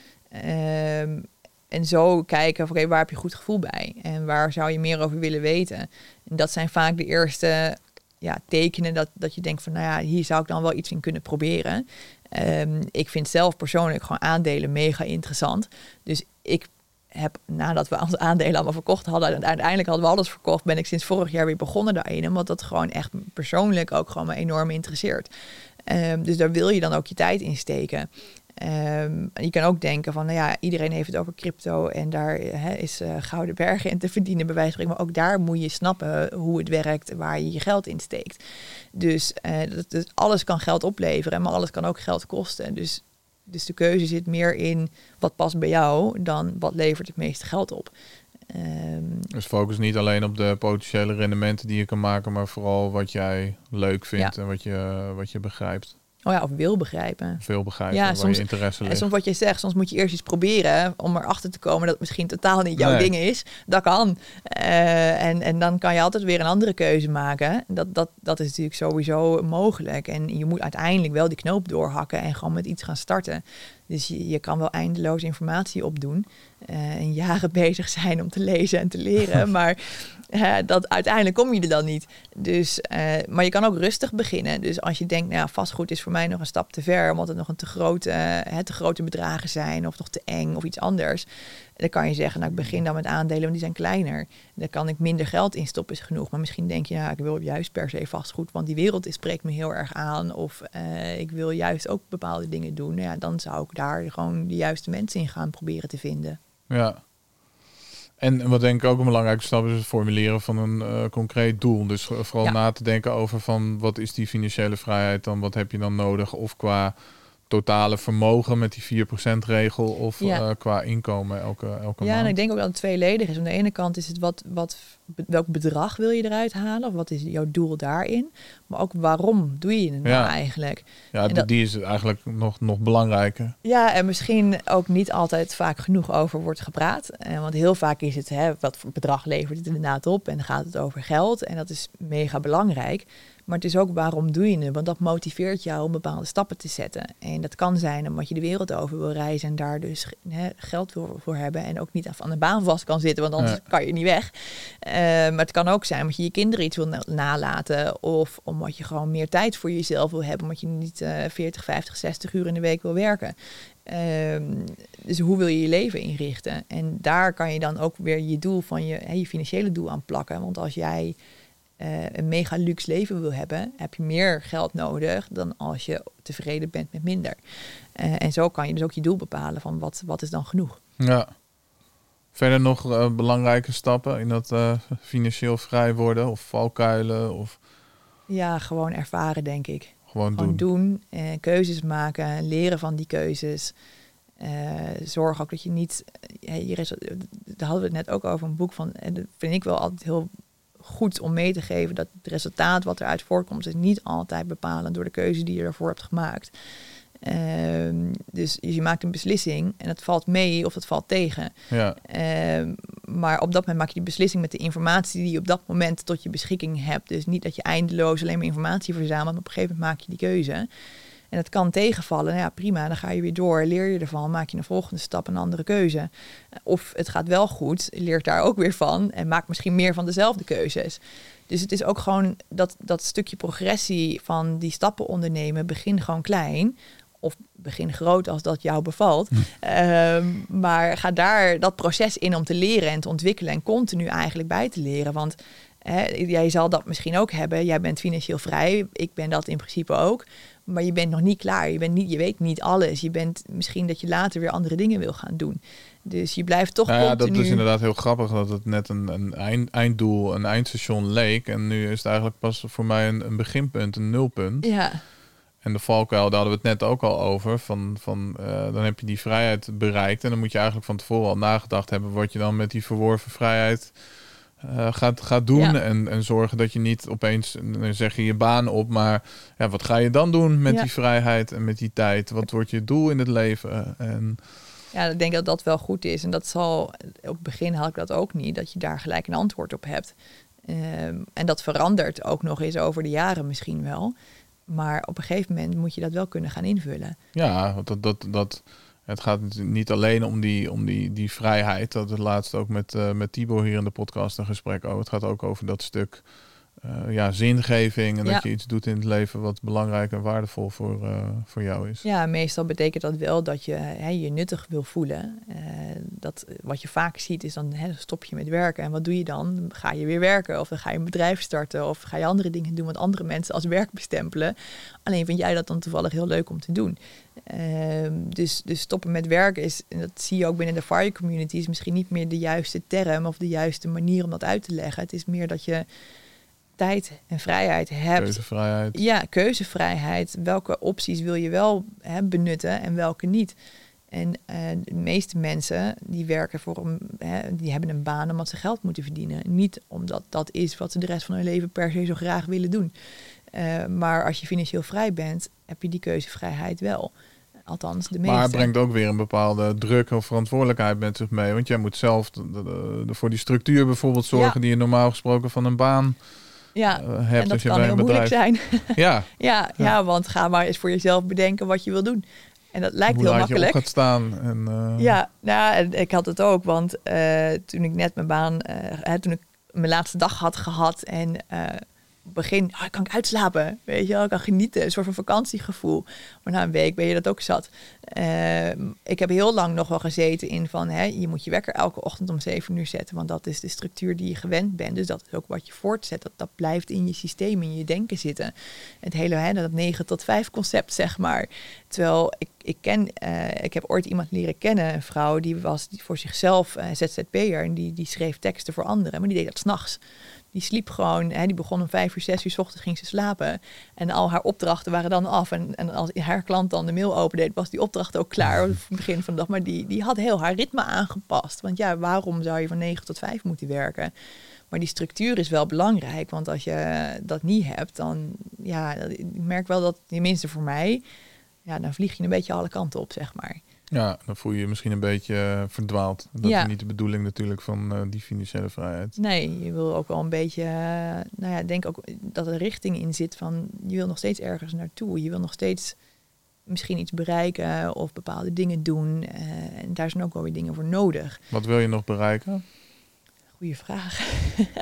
En zo kijken van waar heb je goed gevoel bij? En waar zou je meer over willen weten? En dat zijn vaak de eerste tekenen dat je denkt van hier zou ik dan wel iets in kunnen proberen. Ik vind zelf persoonlijk gewoon aandelen mega interessant. Dus ik heb, nadat we onze aandelen allemaal verkocht hadden, en uiteindelijk hadden we alles verkocht, ben ik sinds vorig jaar weer begonnen daarin. Omdat dat gewoon echt persoonlijk ook gewoon me enorm interesseert. Dus daar wil je dan ook je tijd in steken. Je kan ook denken van, iedereen heeft het over crypto en daar is gouden bergen in te verdienen bij wijze van spreken. Maar ook daar moet je snappen hoe het werkt, waar je je geld in steekt. Dus alles kan geld opleveren, maar alles kan ook geld kosten. Dus Dus de keuze zit meer in wat past bij jou dan wat levert het meeste geld op. Dus focus niet alleen op de potentiële rendementen die je kan maken, maar vooral wat jij leuk vindt en wat je begrijpt. Oh ja, of wil begrijpen. Veel begrijpen, ja, waar soms, je interesse ligt. En soms wat je zegt, soms moet je eerst iets proberen om erachter te komen dat het misschien totaal niet jouw ding is. Dat kan. En dan kan je altijd weer een andere keuze maken. Dat is natuurlijk sowieso mogelijk. En je moet uiteindelijk wel die knoop doorhakken en gewoon met iets gaan starten. Dus je kan wel eindeloos informatie opdoen. En jaren bezig zijn om te lezen en te leren. Maar dat uiteindelijk kom je er dan niet. Dus, maar je kan ook rustig beginnen. Dus als je denkt, nou, vastgoed is voor mij nog een stap te ver, omdat het nog te grote bedragen zijn of nog te eng of iets anders. Dan kan je zeggen, nou, ik begin dan met aandelen, want die zijn kleiner. Daar kan ik minder geld in stoppen, is genoeg. Maar misschien denk je, ik wil juist per se vastgoed, want die wereld spreekt me heel erg aan. Of ik wil juist ook bepaalde dingen doen. Nou ja, dan zou ik daar gewoon de juiste mensen in gaan proberen te vinden. Ja. En wat denk ik ook een belangrijke stap is het formuleren van een concreet doel. Dus vooral na te denken over van wat is die financiële vrijheid dan, wat heb je dan nodig? Of qua totale vermogen met die 4% regel of qua inkomen elke maand. Ja, en ik denk ook dat het tweeledig is. Aan de ene kant is het welk bedrag wil je eruit halen? Of wat is jouw doel daarin? Maar ook waarom doe je het nou eigenlijk? Ja, die is eigenlijk nog belangrijker. Ja, en misschien ook niet altijd vaak genoeg over wordt gepraat. Want heel vaak is het, wat voor bedrag levert het inderdaad op? En dan gaat het over geld. En dat is mega belangrijk. Maar het is ook waarom doe je het? Want dat motiveert jou om bepaalde stappen te zetten. En dat kan zijn omdat je de wereld over wil reizen en daar dus geld voor hebben. En ook niet aan de baan vast kan zitten, want anders kan je niet weg. Maar het kan ook zijn omdat je kinderen iets wil nalaten. Of omdat je gewoon meer tijd voor jezelf wil hebben. Omdat je niet 40, 50, 60 uur in de week wil werken. Dus hoe wil je je leven inrichten? En daar kan je dan ook weer je doel van je financiële doel aan plakken. Want als jij een mega luxe leven wil hebben, heb je meer geld nodig dan als je tevreden bent met minder. En zo kan je dus ook je doel bepalen van wat is dan genoeg. Ja. Verder nog belangrijke stappen in dat financieel vrij worden of valkuilen? Of... Ja, gewoon ervaren, denk ik. Gewoon doen. Keuzes maken, leren van die keuzes. Zorg ook dat je niet... daar hadden we het net ook over een boek van... En dat vind ik wel altijd heel goed om mee te geven... dat het resultaat wat eruit voortkomt... is niet altijd bepalend door de keuze die je ervoor hebt gemaakt. Dus je maakt een beslissing en het valt mee of het valt tegen. Ja. Maar op dat moment maak je die beslissing met de informatie die je op dat moment tot je beschikking hebt. Dus niet dat je eindeloos alleen maar informatie verzamelt, maar op een gegeven moment maak je die keuze. En dat kan tegenvallen. Nou ja, prima, dan ga je weer door, leer je ervan, maak je een volgende stap, een andere keuze. Of het gaat wel goed, leer daar ook weer van en maak misschien meer van dezelfde keuzes. Dus het is ook gewoon dat stukje progressie van die stappen ondernemen. Begin gewoon klein. Of begin groot als dat jou bevalt. Maar ga daar dat proces in om te leren en te ontwikkelen. En continu eigenlijk bij te leren. Want jij zal dat misschien ook hebben. Jij bent financieel vrij. Ik ben dat in principe ook. Maar je bent nog niet klaar. Je weet niet alles. Je bent misschien dat je later weer andere dingen wil gaan doen. Dus je blijft toch continu... Ja, dat is inderdaad heel grappig dat het net een einddoel, een eindstation leek. En nu is het eigenlijk pas voor mij een beginpunt, een nulpunt. Ja. En de valkuil, daar hadden we het net ook al over. Dan heb je die vrijheid bereikt. En dan moet je eigenlijk van tevoren al nagedacht hebben... wat je dan met die verworven vrijheid gaat doen. Ja. En zorgen dat je niet opeens, zeg je baan op... maar wat ga je dan doen met die vrijheid en met die tijd? Wat wordt je doel in het leven? Ja, ik denk dat dat wel goed is. En dat zal, op het begin had ik dat ook niet... dat je daar gelijk een antwoord op hebt. En dat verandert ook nog eens over de jaren misschien wel... Maar op een gegeven moment moet je dat wel kunnen gaan invullen. Ja, het gaat niet alleen om die vrijheid. Dat het laatst ook met Tibor hier in de podcast een gesprek over. Het gaat ook over dat stuk zingeving. En dat je iets doet in het leven wat belangrijk en waardevol voor jou is. Ja, meestal betekent dat wel dat je je nuttig wil voelen. Dat wat je vaak ziet is dan stop je met werken. En wat doe je dan? Ga je weer werken? Of dan ga je een bedrijf starten? Of ga je andere dingen doen wat andere mensen als werk bestempelen? Alleen vind jij dat dan toevallig heel leuk om te doen. Dus stoppen met werken is, en dat zie je ook binnen de FIRE community, is misschien niet meer de juiste term of de juiste manier om dat uit te leggen. Het is meer dat je tijd en vrijheid hebt. Keuzevrijheid. Ja, keuzevrijheid. Welke opties wil je wel benutten en welke niet? En de meeste mensen die werken die hebben een baan omdat ze geld moeten verdienen. Niet omdat dat is wat ze de rest van hun leven per se zo graag willen doen. Maar als je financieel vrij bent, heb je die keuzevrijheid wel. Althans, de meeste. Maar het brengt ook weer een bepaalde druk of verantwoordelijkheid met zich mee. Want jij moet zelf voor die structuur bijvoorbeeld zorgen die je normaal gesproken van een baan hebt. En dat als je kan bij heel een moeilijk bedrijf. zijn. Ja. Want ga maar eens voor jezelf bedenken wat je wil doen. En dat lijkt hoe heel laat makkelijk. je op gaat staan. En, Ik had het ook. Want toen ik net mijn baan... toen ik mijn laatste dag had gehad en... begin, kan ik uitslapen, weet je wel, ik kan genieten, een soort van vakantiegevoel. Maar na een week ben je dat ook zat. Ik heb heel lang nog wel gezeten in van, je moet je wekker elke ochtend om 7 uur zetten, want dat is de structuur die je gewend bent. Dus dat is ook wat je voortzet. Dat blijft in je systeem, in je denken zitten. Het hele, dat 9 tot 5 concept, zeg maar. Terwijl ik heb ooit iemand leren kennen, een vrouw, die was voor zichzelf ZZP'er en die schreef teksten voor anderen, maar die deed dat 's nachts. Die sliep gewoon, die begon om 5 uur, 6 uur 's ochtends, ging ze slapen. En al haar opdrachten waren dan af. En als haar klant dan de mail opende, was die opdracht ook klaar. Op het begin van de dag. Maar die had heel haar ritme aangepast. Want waarom zou je van 9 tot 5 moeten werken? Maar die structuur is wel belangrijk. Want als je dat niet hebt, dan, ik merk wel dat, tenminste voor mij, dan vlieg je een beetje alle kanten op, zeg maar. Ja, dan voel je je misschien een beetje verdwaald. Dat is niet de bedoeling natuurlijk van die financiële vrijheid. Nee, je wil ook wel een beetje... denk ook dat er richting in zit van... je wil nog steeds ergens naartoe. Je wil nog steeds misschien iets bereiken of bepaalde dingen doen. En daar zijn ook wel weer dingen voor nodig. Wat wil je nog bereiken? Goeie vraag.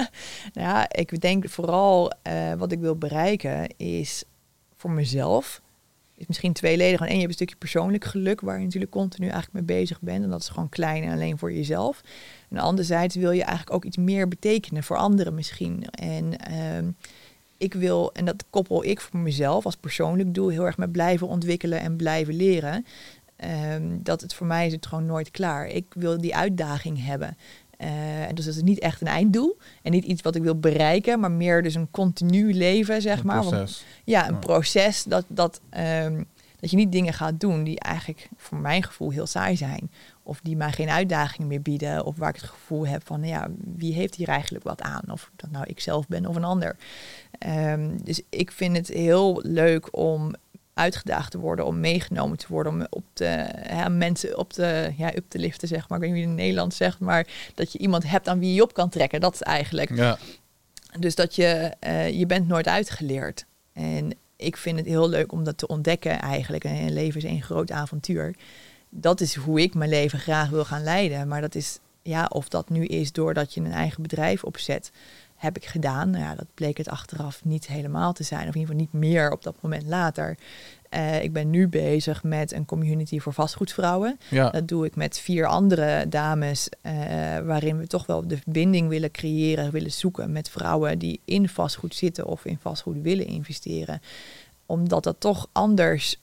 Ik denk vooral wat ik wil bereiken is voor mezelf... is misschien tweeledig. En je hebt een stukje persoonlijk geluk, waar je natuurlijk continu eigenlijk mee bezig bent. En dat is gewoon klein en alleen voor jezelf. En anderzijds wil je eigenlijk ook iets meer betekenen voor anderen misschien. En ik wil, en dat koppel ik voor mezelf als persoonlijk doel, heel erg met blijven ontwikkelen en blijven leren. Dat het voor mij is het gewoon nooit klaar. Ik wil die uitdaging hebben. En dus dat is niet echt een einddoel. En niet iets wat ik wil bereiken, maar meer dus een continu leven, zeg maar. Proces. Een proces dat je niet dingen gaat doen die eigenlijk voor mijn gevoel heel saai zijn. Of die mij geen uitdaging meer bieden. Of waar ik het gevoel heb van, wie heeft hier eigenlijk wat aan? Of dat nou ik zelf ben of een ander. Dus ik vind het heel leuk om uitgedaagd te worden, om meegenomen te worden, om mensen up te liften, zeg maar. Ik weet niet wie in het Nederlands zegt, maar dat je iemand hebt aan wie je op kan trekken. Dat is eigenlijk. Ja. Dus dat je bent nooit uitgeleerd. En ik vind het heel leuk om dat te ontdekken eigenlijk. En een leven is één groot avontuur. Dat is hoe ik mijn leven graag wil gaan leiden. Maar dat is, of dat nu is doordat je een eigen bedrijf opzet, heb ik gedaan. Dat bleek het achteraf niet helemaal te zijn. Of in ieder geval niet meer op dat moment later. Ik ben nu bezig met een community voor vastgoedvrouwen. Ja. Dat doe ik met 4 andere dames, waarin we toch wel de verbinding willen creëren, willen zoeken met vrouwen die in vastgoed zitten of in vastgoed willen investeren. Omdat dat toch anders,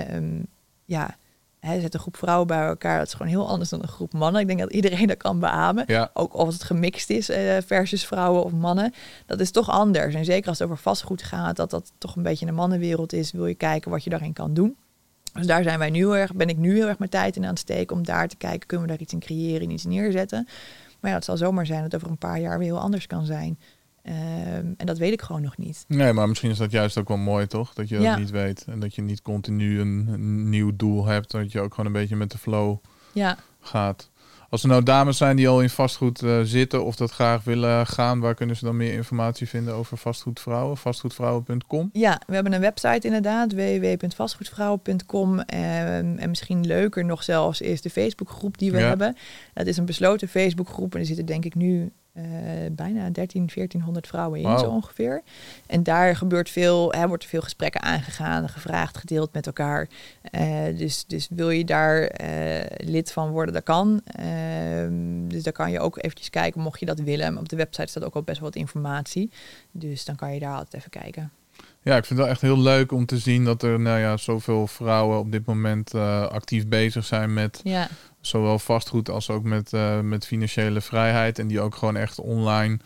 er zit een groep vrouwen bij elkaar. Dat is gewoon heel anders dan een groep mannen. Ik denk dat iedereen dat kan beamen. Ja. Ook als het gemixt is versus vrouwen of mannen. Dat is toch anders. En zeker als het over vastgoed gaat, dat toch een beetje een mannenwereld is, wil je kijken wat je daarin kan doen. Dus daar ben ik nu heel erg mijn tijd in aan het steken om daar te kijken, kunnen we daar iets in creëren, iets neerzetten. Maar het zal zomaar zijn dat het over een paar jaar weer heel anders kan zijn. En dat weet ik gewoon nog niet. Nee, maar misschien is dat juist ook wel mooi, toch? Dat je dat niet weet. En dat je niet continu een nieuw doel hebt. Dat je ook gewoon een beetje met de flow gaat. Als er nou dames zijn die al in vastgoed zitten of dat graag willen gaan, waar kunnen ze dan meer informatie vinden over vastgoedvrouwen? Vastgoedvrouwen.com? Ja, we hebben een website inderdaad, www.vastgoedvrouwen.com. En misschien leuker nog zelfs is de Facebookgroep die we hebben. Dat is een besloten Facebookgroep en er zitten denk ik nu bijna 1400 vrouwen in, zo ongeveer. En daar gebeurt veel, wordt er veel gesprekken aangegaan, gevraagd, gedeeld met elkaar. Dus wil je daar lid van worden, dat kan. Dus daar kan je ook eventjes kijken, mocht je dat willen. Maar op de website staat ook al best wel wat informatie. Dus dan kan je daar altijd even kijken. Ja, ik vind het wel echt heel leuk om te zien dat er zoveel vrouwen op dit moment actief bezig zijn met zowel vastgoed als ook met financiële vrijheid. En die ook gewoon echt online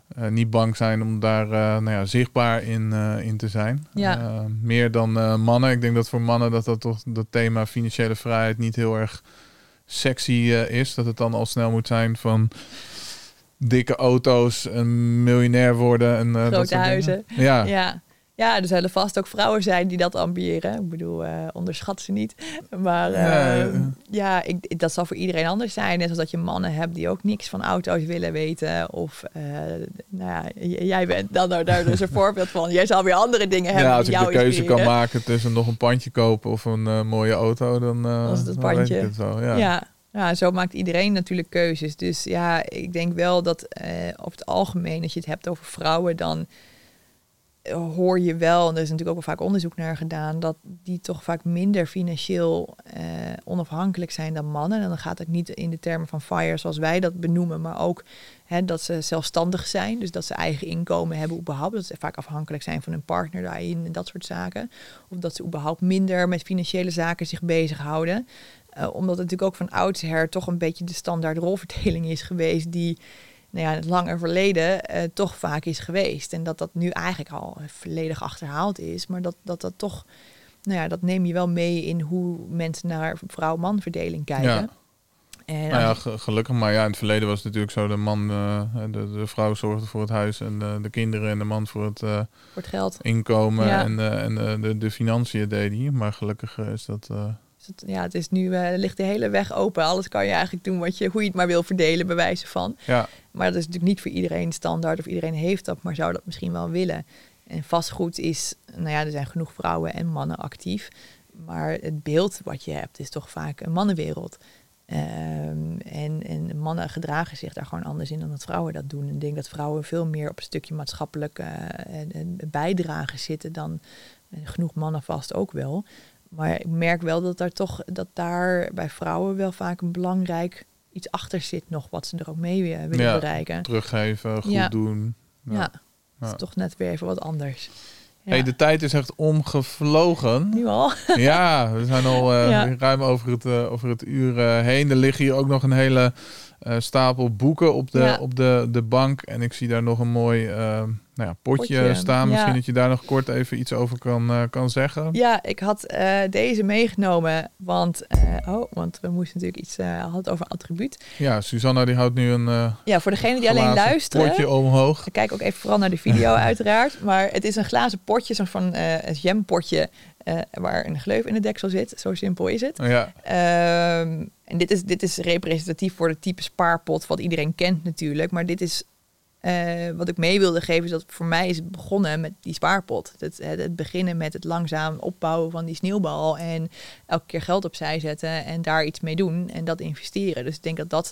niet bang zijn om daar zichtbaar in te zijn. Ja. Meer dan mannen. Ik denk dat voor mannen dat toch dat thema financiële vrijheid niet heel erg sexy is. Dat het dan al snel moet zijn van dikke auto's, een miljonair worden. En, grote huizen. Ja. Ja, er zullen vast ook vrouwen zijn die dat ambiëren. Ik bedoel, onderschat ze niet. Maar dat zal voor iedereen anders zijn. Net zoals dat je mannen hebt die ook niks van auto's willen weten. Of, jij bent dan daar dus een voorbeeld van. Jij zal weer andere dingen hebben als die ik jou de keuze inspireren. kan maken tussen nog een pandje kopen of een mooie auto, dan is het dan pandje. weet ik het wel. Ja, zo maakt iedereen natuurlijk keuzes. Dus ja, ik denk wel dat over het algemeen, als je het hebt over vrouwen, dan hoor je wel, en er is natuurlijk ook wel vaak onderzoek naar gedaan, dat die toch vaak minder financieel onafhankelijk zijn dan mannen. En dan gaat het niet in de termen van FIRE zoals wij dat benoemen, maar ook dat ze zelfstandig zijn. Dus dat ze eigen inkomen hebben überhaupt. Dat ze vaak afhankelijk zijn van hun partner daarin en dat soort zaken. Of dat ze überhaupt minder met financiële zaken zich bezighouden. Omdat het natuurlijk ook van oudsher toch een beetje de standaard rolverdeling is geweest die in het lange verleden toch vaak is geweest. En dat nu eigenlijk al volledig achterhaald is. Maar dat toch, dat neem je wel mee in hoe mensen naar vrouw-man verdeling kijken. Ja. En Gelukkig. Maar in het verleden was het natuurlijk zo. De man, de vrouw zorgde voor het huis en de kinderen en de man voor het geld. Inkomen en de financiën deed hij. Maar gelukkig is dat... het is nu ligt de hele weg open. Alles kan je eigenlijk doen hoe je het maar wil verdelen, bij wijze van. Ja. Maar dat is natuurlijk niet voor iedereen standaard of iedereen heeft dat, maar zou dat misschien wel willen. En vastgoed is, er zijn genoeg vrouwen en mannen actief. Maar het beeld wat je hebt is toch vaak een mannenwereld. En mannen gedragen zich daar gewoon anders in dan dat vrouwen dat doen. En ik denk dat vrouwen veel meer op een stukje maatschappelijk bijdrage zitten dan genoeg mannen vast ook wel. Maar ik merk wel dat daar bij vrouwen wel vaak een belangrijk iets achter zit nog, wat ze er ook mee willen bereiken. Teruggeven, goed doen. Ja, dat is toch net weer even wat anders. Ja. Hey, de tijd is echt omgevlogen. Nu al? Ja, we zijn al ruim over het uur heen. Er liggen hier ook nog een hele stapel boeken op de bank. En ik zie daar nog een mooi potje staan. Misschien dat je daar nog kort even iets over kan zeggen. Ja, ik had deze meegenomen. Want we moesten natuurlijk iets hadden over attribuut. Ja, Susanna die houdt nu een voor degene die alleen luisteren. Potje omhoog. Ik kijk ook even vooral naar de video uiteraard. Maar het is een glazen potje, zo'n van een jampotje waar een gleuf in de deksel zit. Zo simpel is het. Ja. En dit is representatief voor het type spaarpot wat iedereen kent natuurlijk. Maar dit is wat ik mee wilde geven, is dat voor mij is het begonnen met die spaarpot. Het beginnen met het langzaam opbouwen van die sneeuwbal en elke keer geld opzij zetten en daar iets mee doen en dat investeren. Dus ik denk dat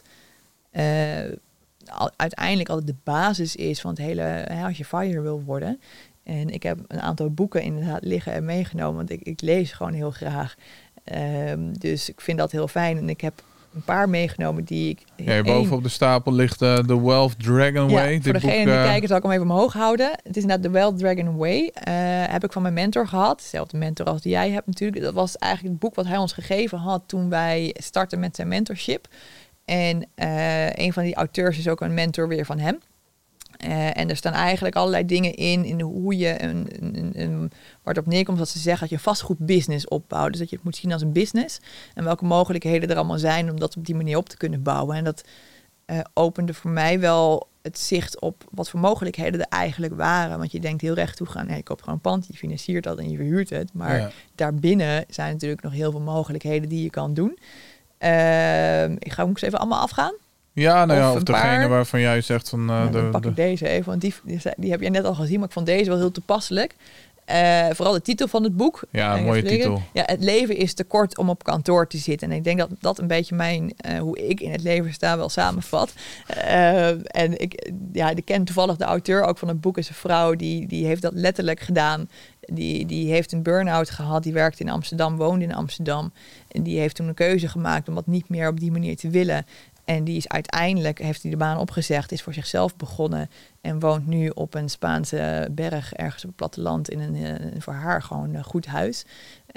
uiteindelijk altijd de basis is van het hele, als je FIRE wil worden. En ik heb een aantal boeken inderdaad liggen en meegenomen, want ik lees gewoon heel graag. Dus ik vind dat heel fijn en ik heb een paar meegenomen die ik... Ja, boven op de stapel ligt The Wealth Dragon Way. Ja, voor degene die kijken zal ik hem even omhoog houden. Het is inderdaad The Wealth Dragon Way. Heb ik van mijn mentor gehad. Dezelfde mentor als die jij hebt natuurlijk. Dat was eigenlijk het boek wat hij ons gegeven had toen wij startten met zijn mentorship. En een van die auteurs is ook een mentor weer van hem. En er staan eigenlijk allerlei dingen in hoe je waar het op neerkomt dat ze zeggen dat je een vastgoedbusiness opbouwt. Dus dat je het moet zien als een business. En welke mogelijkheden er allemaal zijn om dat op die manier op te kunnen bouwen. En dat opende voor mij wel het zicht op wat voor mogelijkheden er eigenlijk waren. Want je denkt heel recht toe gaan. Je koopt gewoon een pand, je financiert dat en je verhuurt het. Maar daarbinnen zijn natuurlijk nog heel veel mogelijkheden die je kan doen. Ik ga eens even allemaal afgaan. Ja, of degene waarvan jij zegt van... dan pak ik deze even, want die heb jij net al gezien, maar ik vond deze wel heel toepasselijk. Vooral de titel van het boek. Ja, een mooie titel. Ja, het leven is te kort om op kantoor te zitten. En ik denk dat dat een beetje hoe ik in het leven sta wel samenvat. En ik ken toevallig de auteur ook van het boek, is een vrouw die heeft dat letterlijk gedaan. Die heeft een burn-out gehad, die werkte in Amsterdam, woonde in Amsterdam. En die heeft toen een keuze gemaakt om dat niet meer op die manier te willen. En die is uiteindelijk, heeft hij de baan opgezegd, is voor zichzelf begonnen en woont nu op een Spaanse berg ergens op het platteland in een voor haar gewoon goed huis.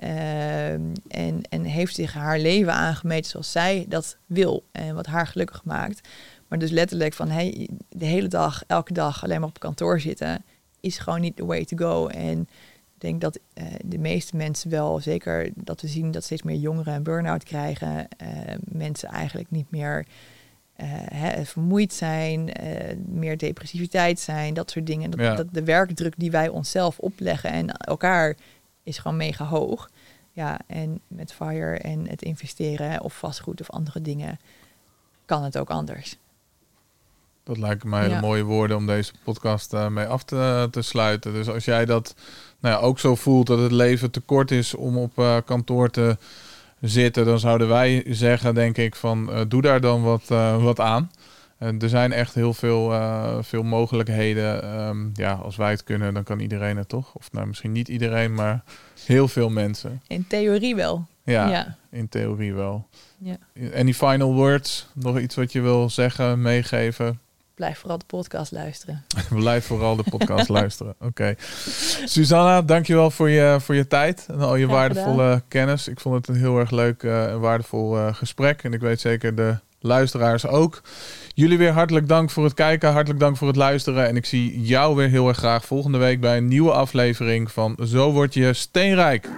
En heeft zich haar leven aangemeten zoals zij dat wil en wat haar gelukkig maakt. Maar dus letterlijk van de hele dag, elke dag alleen maar op kantoor zitten is gewoon niet the way to go. En ik denk dat de meeste mensen wel, zeker dat we zien dat steeds meer jongeren een burn-out krijgen. Mensen eigenlijk niet meer vermoeid zijn, meer depressiviteit zijn, dat soort dingen. Dat de werkdruk die wij onszelf opleggen en elkaar is gewoon mega hoog. Ja, en met FIRE en het investeren of vastgoed of andere dingen kan het ook anders. Dat lijken mij hele mooie woorden om deze podcast mee af te sluiten. Dus als jij dat ook zo voelt dat het leven te kort is om op kantoor te zitten, dan zouden wij zeggen, denk ik, van doe daar dan wat aan. Er zijn echt heel veel mogelijkheden. Als wij het kunnen, dan kan iedereen het toch? Of misschien niet iedereen, maar heel veel mensen. In theorie wel. Ja. In theorie wel. Ja. Any final words? Nog iets wat je wil zeggen, meegeven? Blijf vooral de podcast luisteren. Blijf vooral de podcast luisteren. Oké. Susanna, dankjewel voor je tijd en al je waardevolle kennis. Ik vond het een heel erg leuk en waardevol gesprek. En ik weet zeker de luisteraars ook. Jullie weer hartelijk dank voor het kijken. Hartelijk dank voor het luisteren. En ik zie jou weer heel erg graag volgende week bij een nieuwe aflevering van Zo Word Je Steenrijk.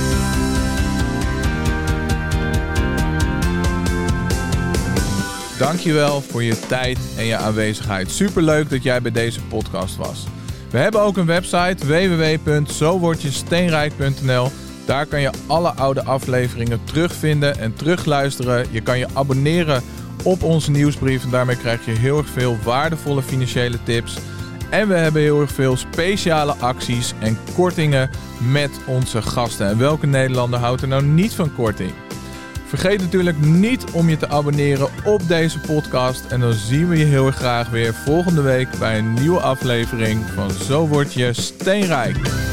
Dankjewel voor je tijd en je aanwezigheid. Superleuk dat jij bij deze podcast was. We hebben ook een website www.zowordjesteenrijk.nl. Daar kan je alle oude afleveringen terugvinden en terugluisteren. Je kan je abonneren op onze nieuwsbrief en daarmee krijg je heel erg veel waardevolle financiële tips. En we hebben heel erg veel speciale acties en kortingen met onze gasten. En welke Nederlander houdt er nou niet van korting? Vergeet natuurlijk niet om je te abonneren op deze podcast. En dan zien we je heel erg graag weer volgende week bij een nieuwe aflevering van Zo Word Je Steenrijk.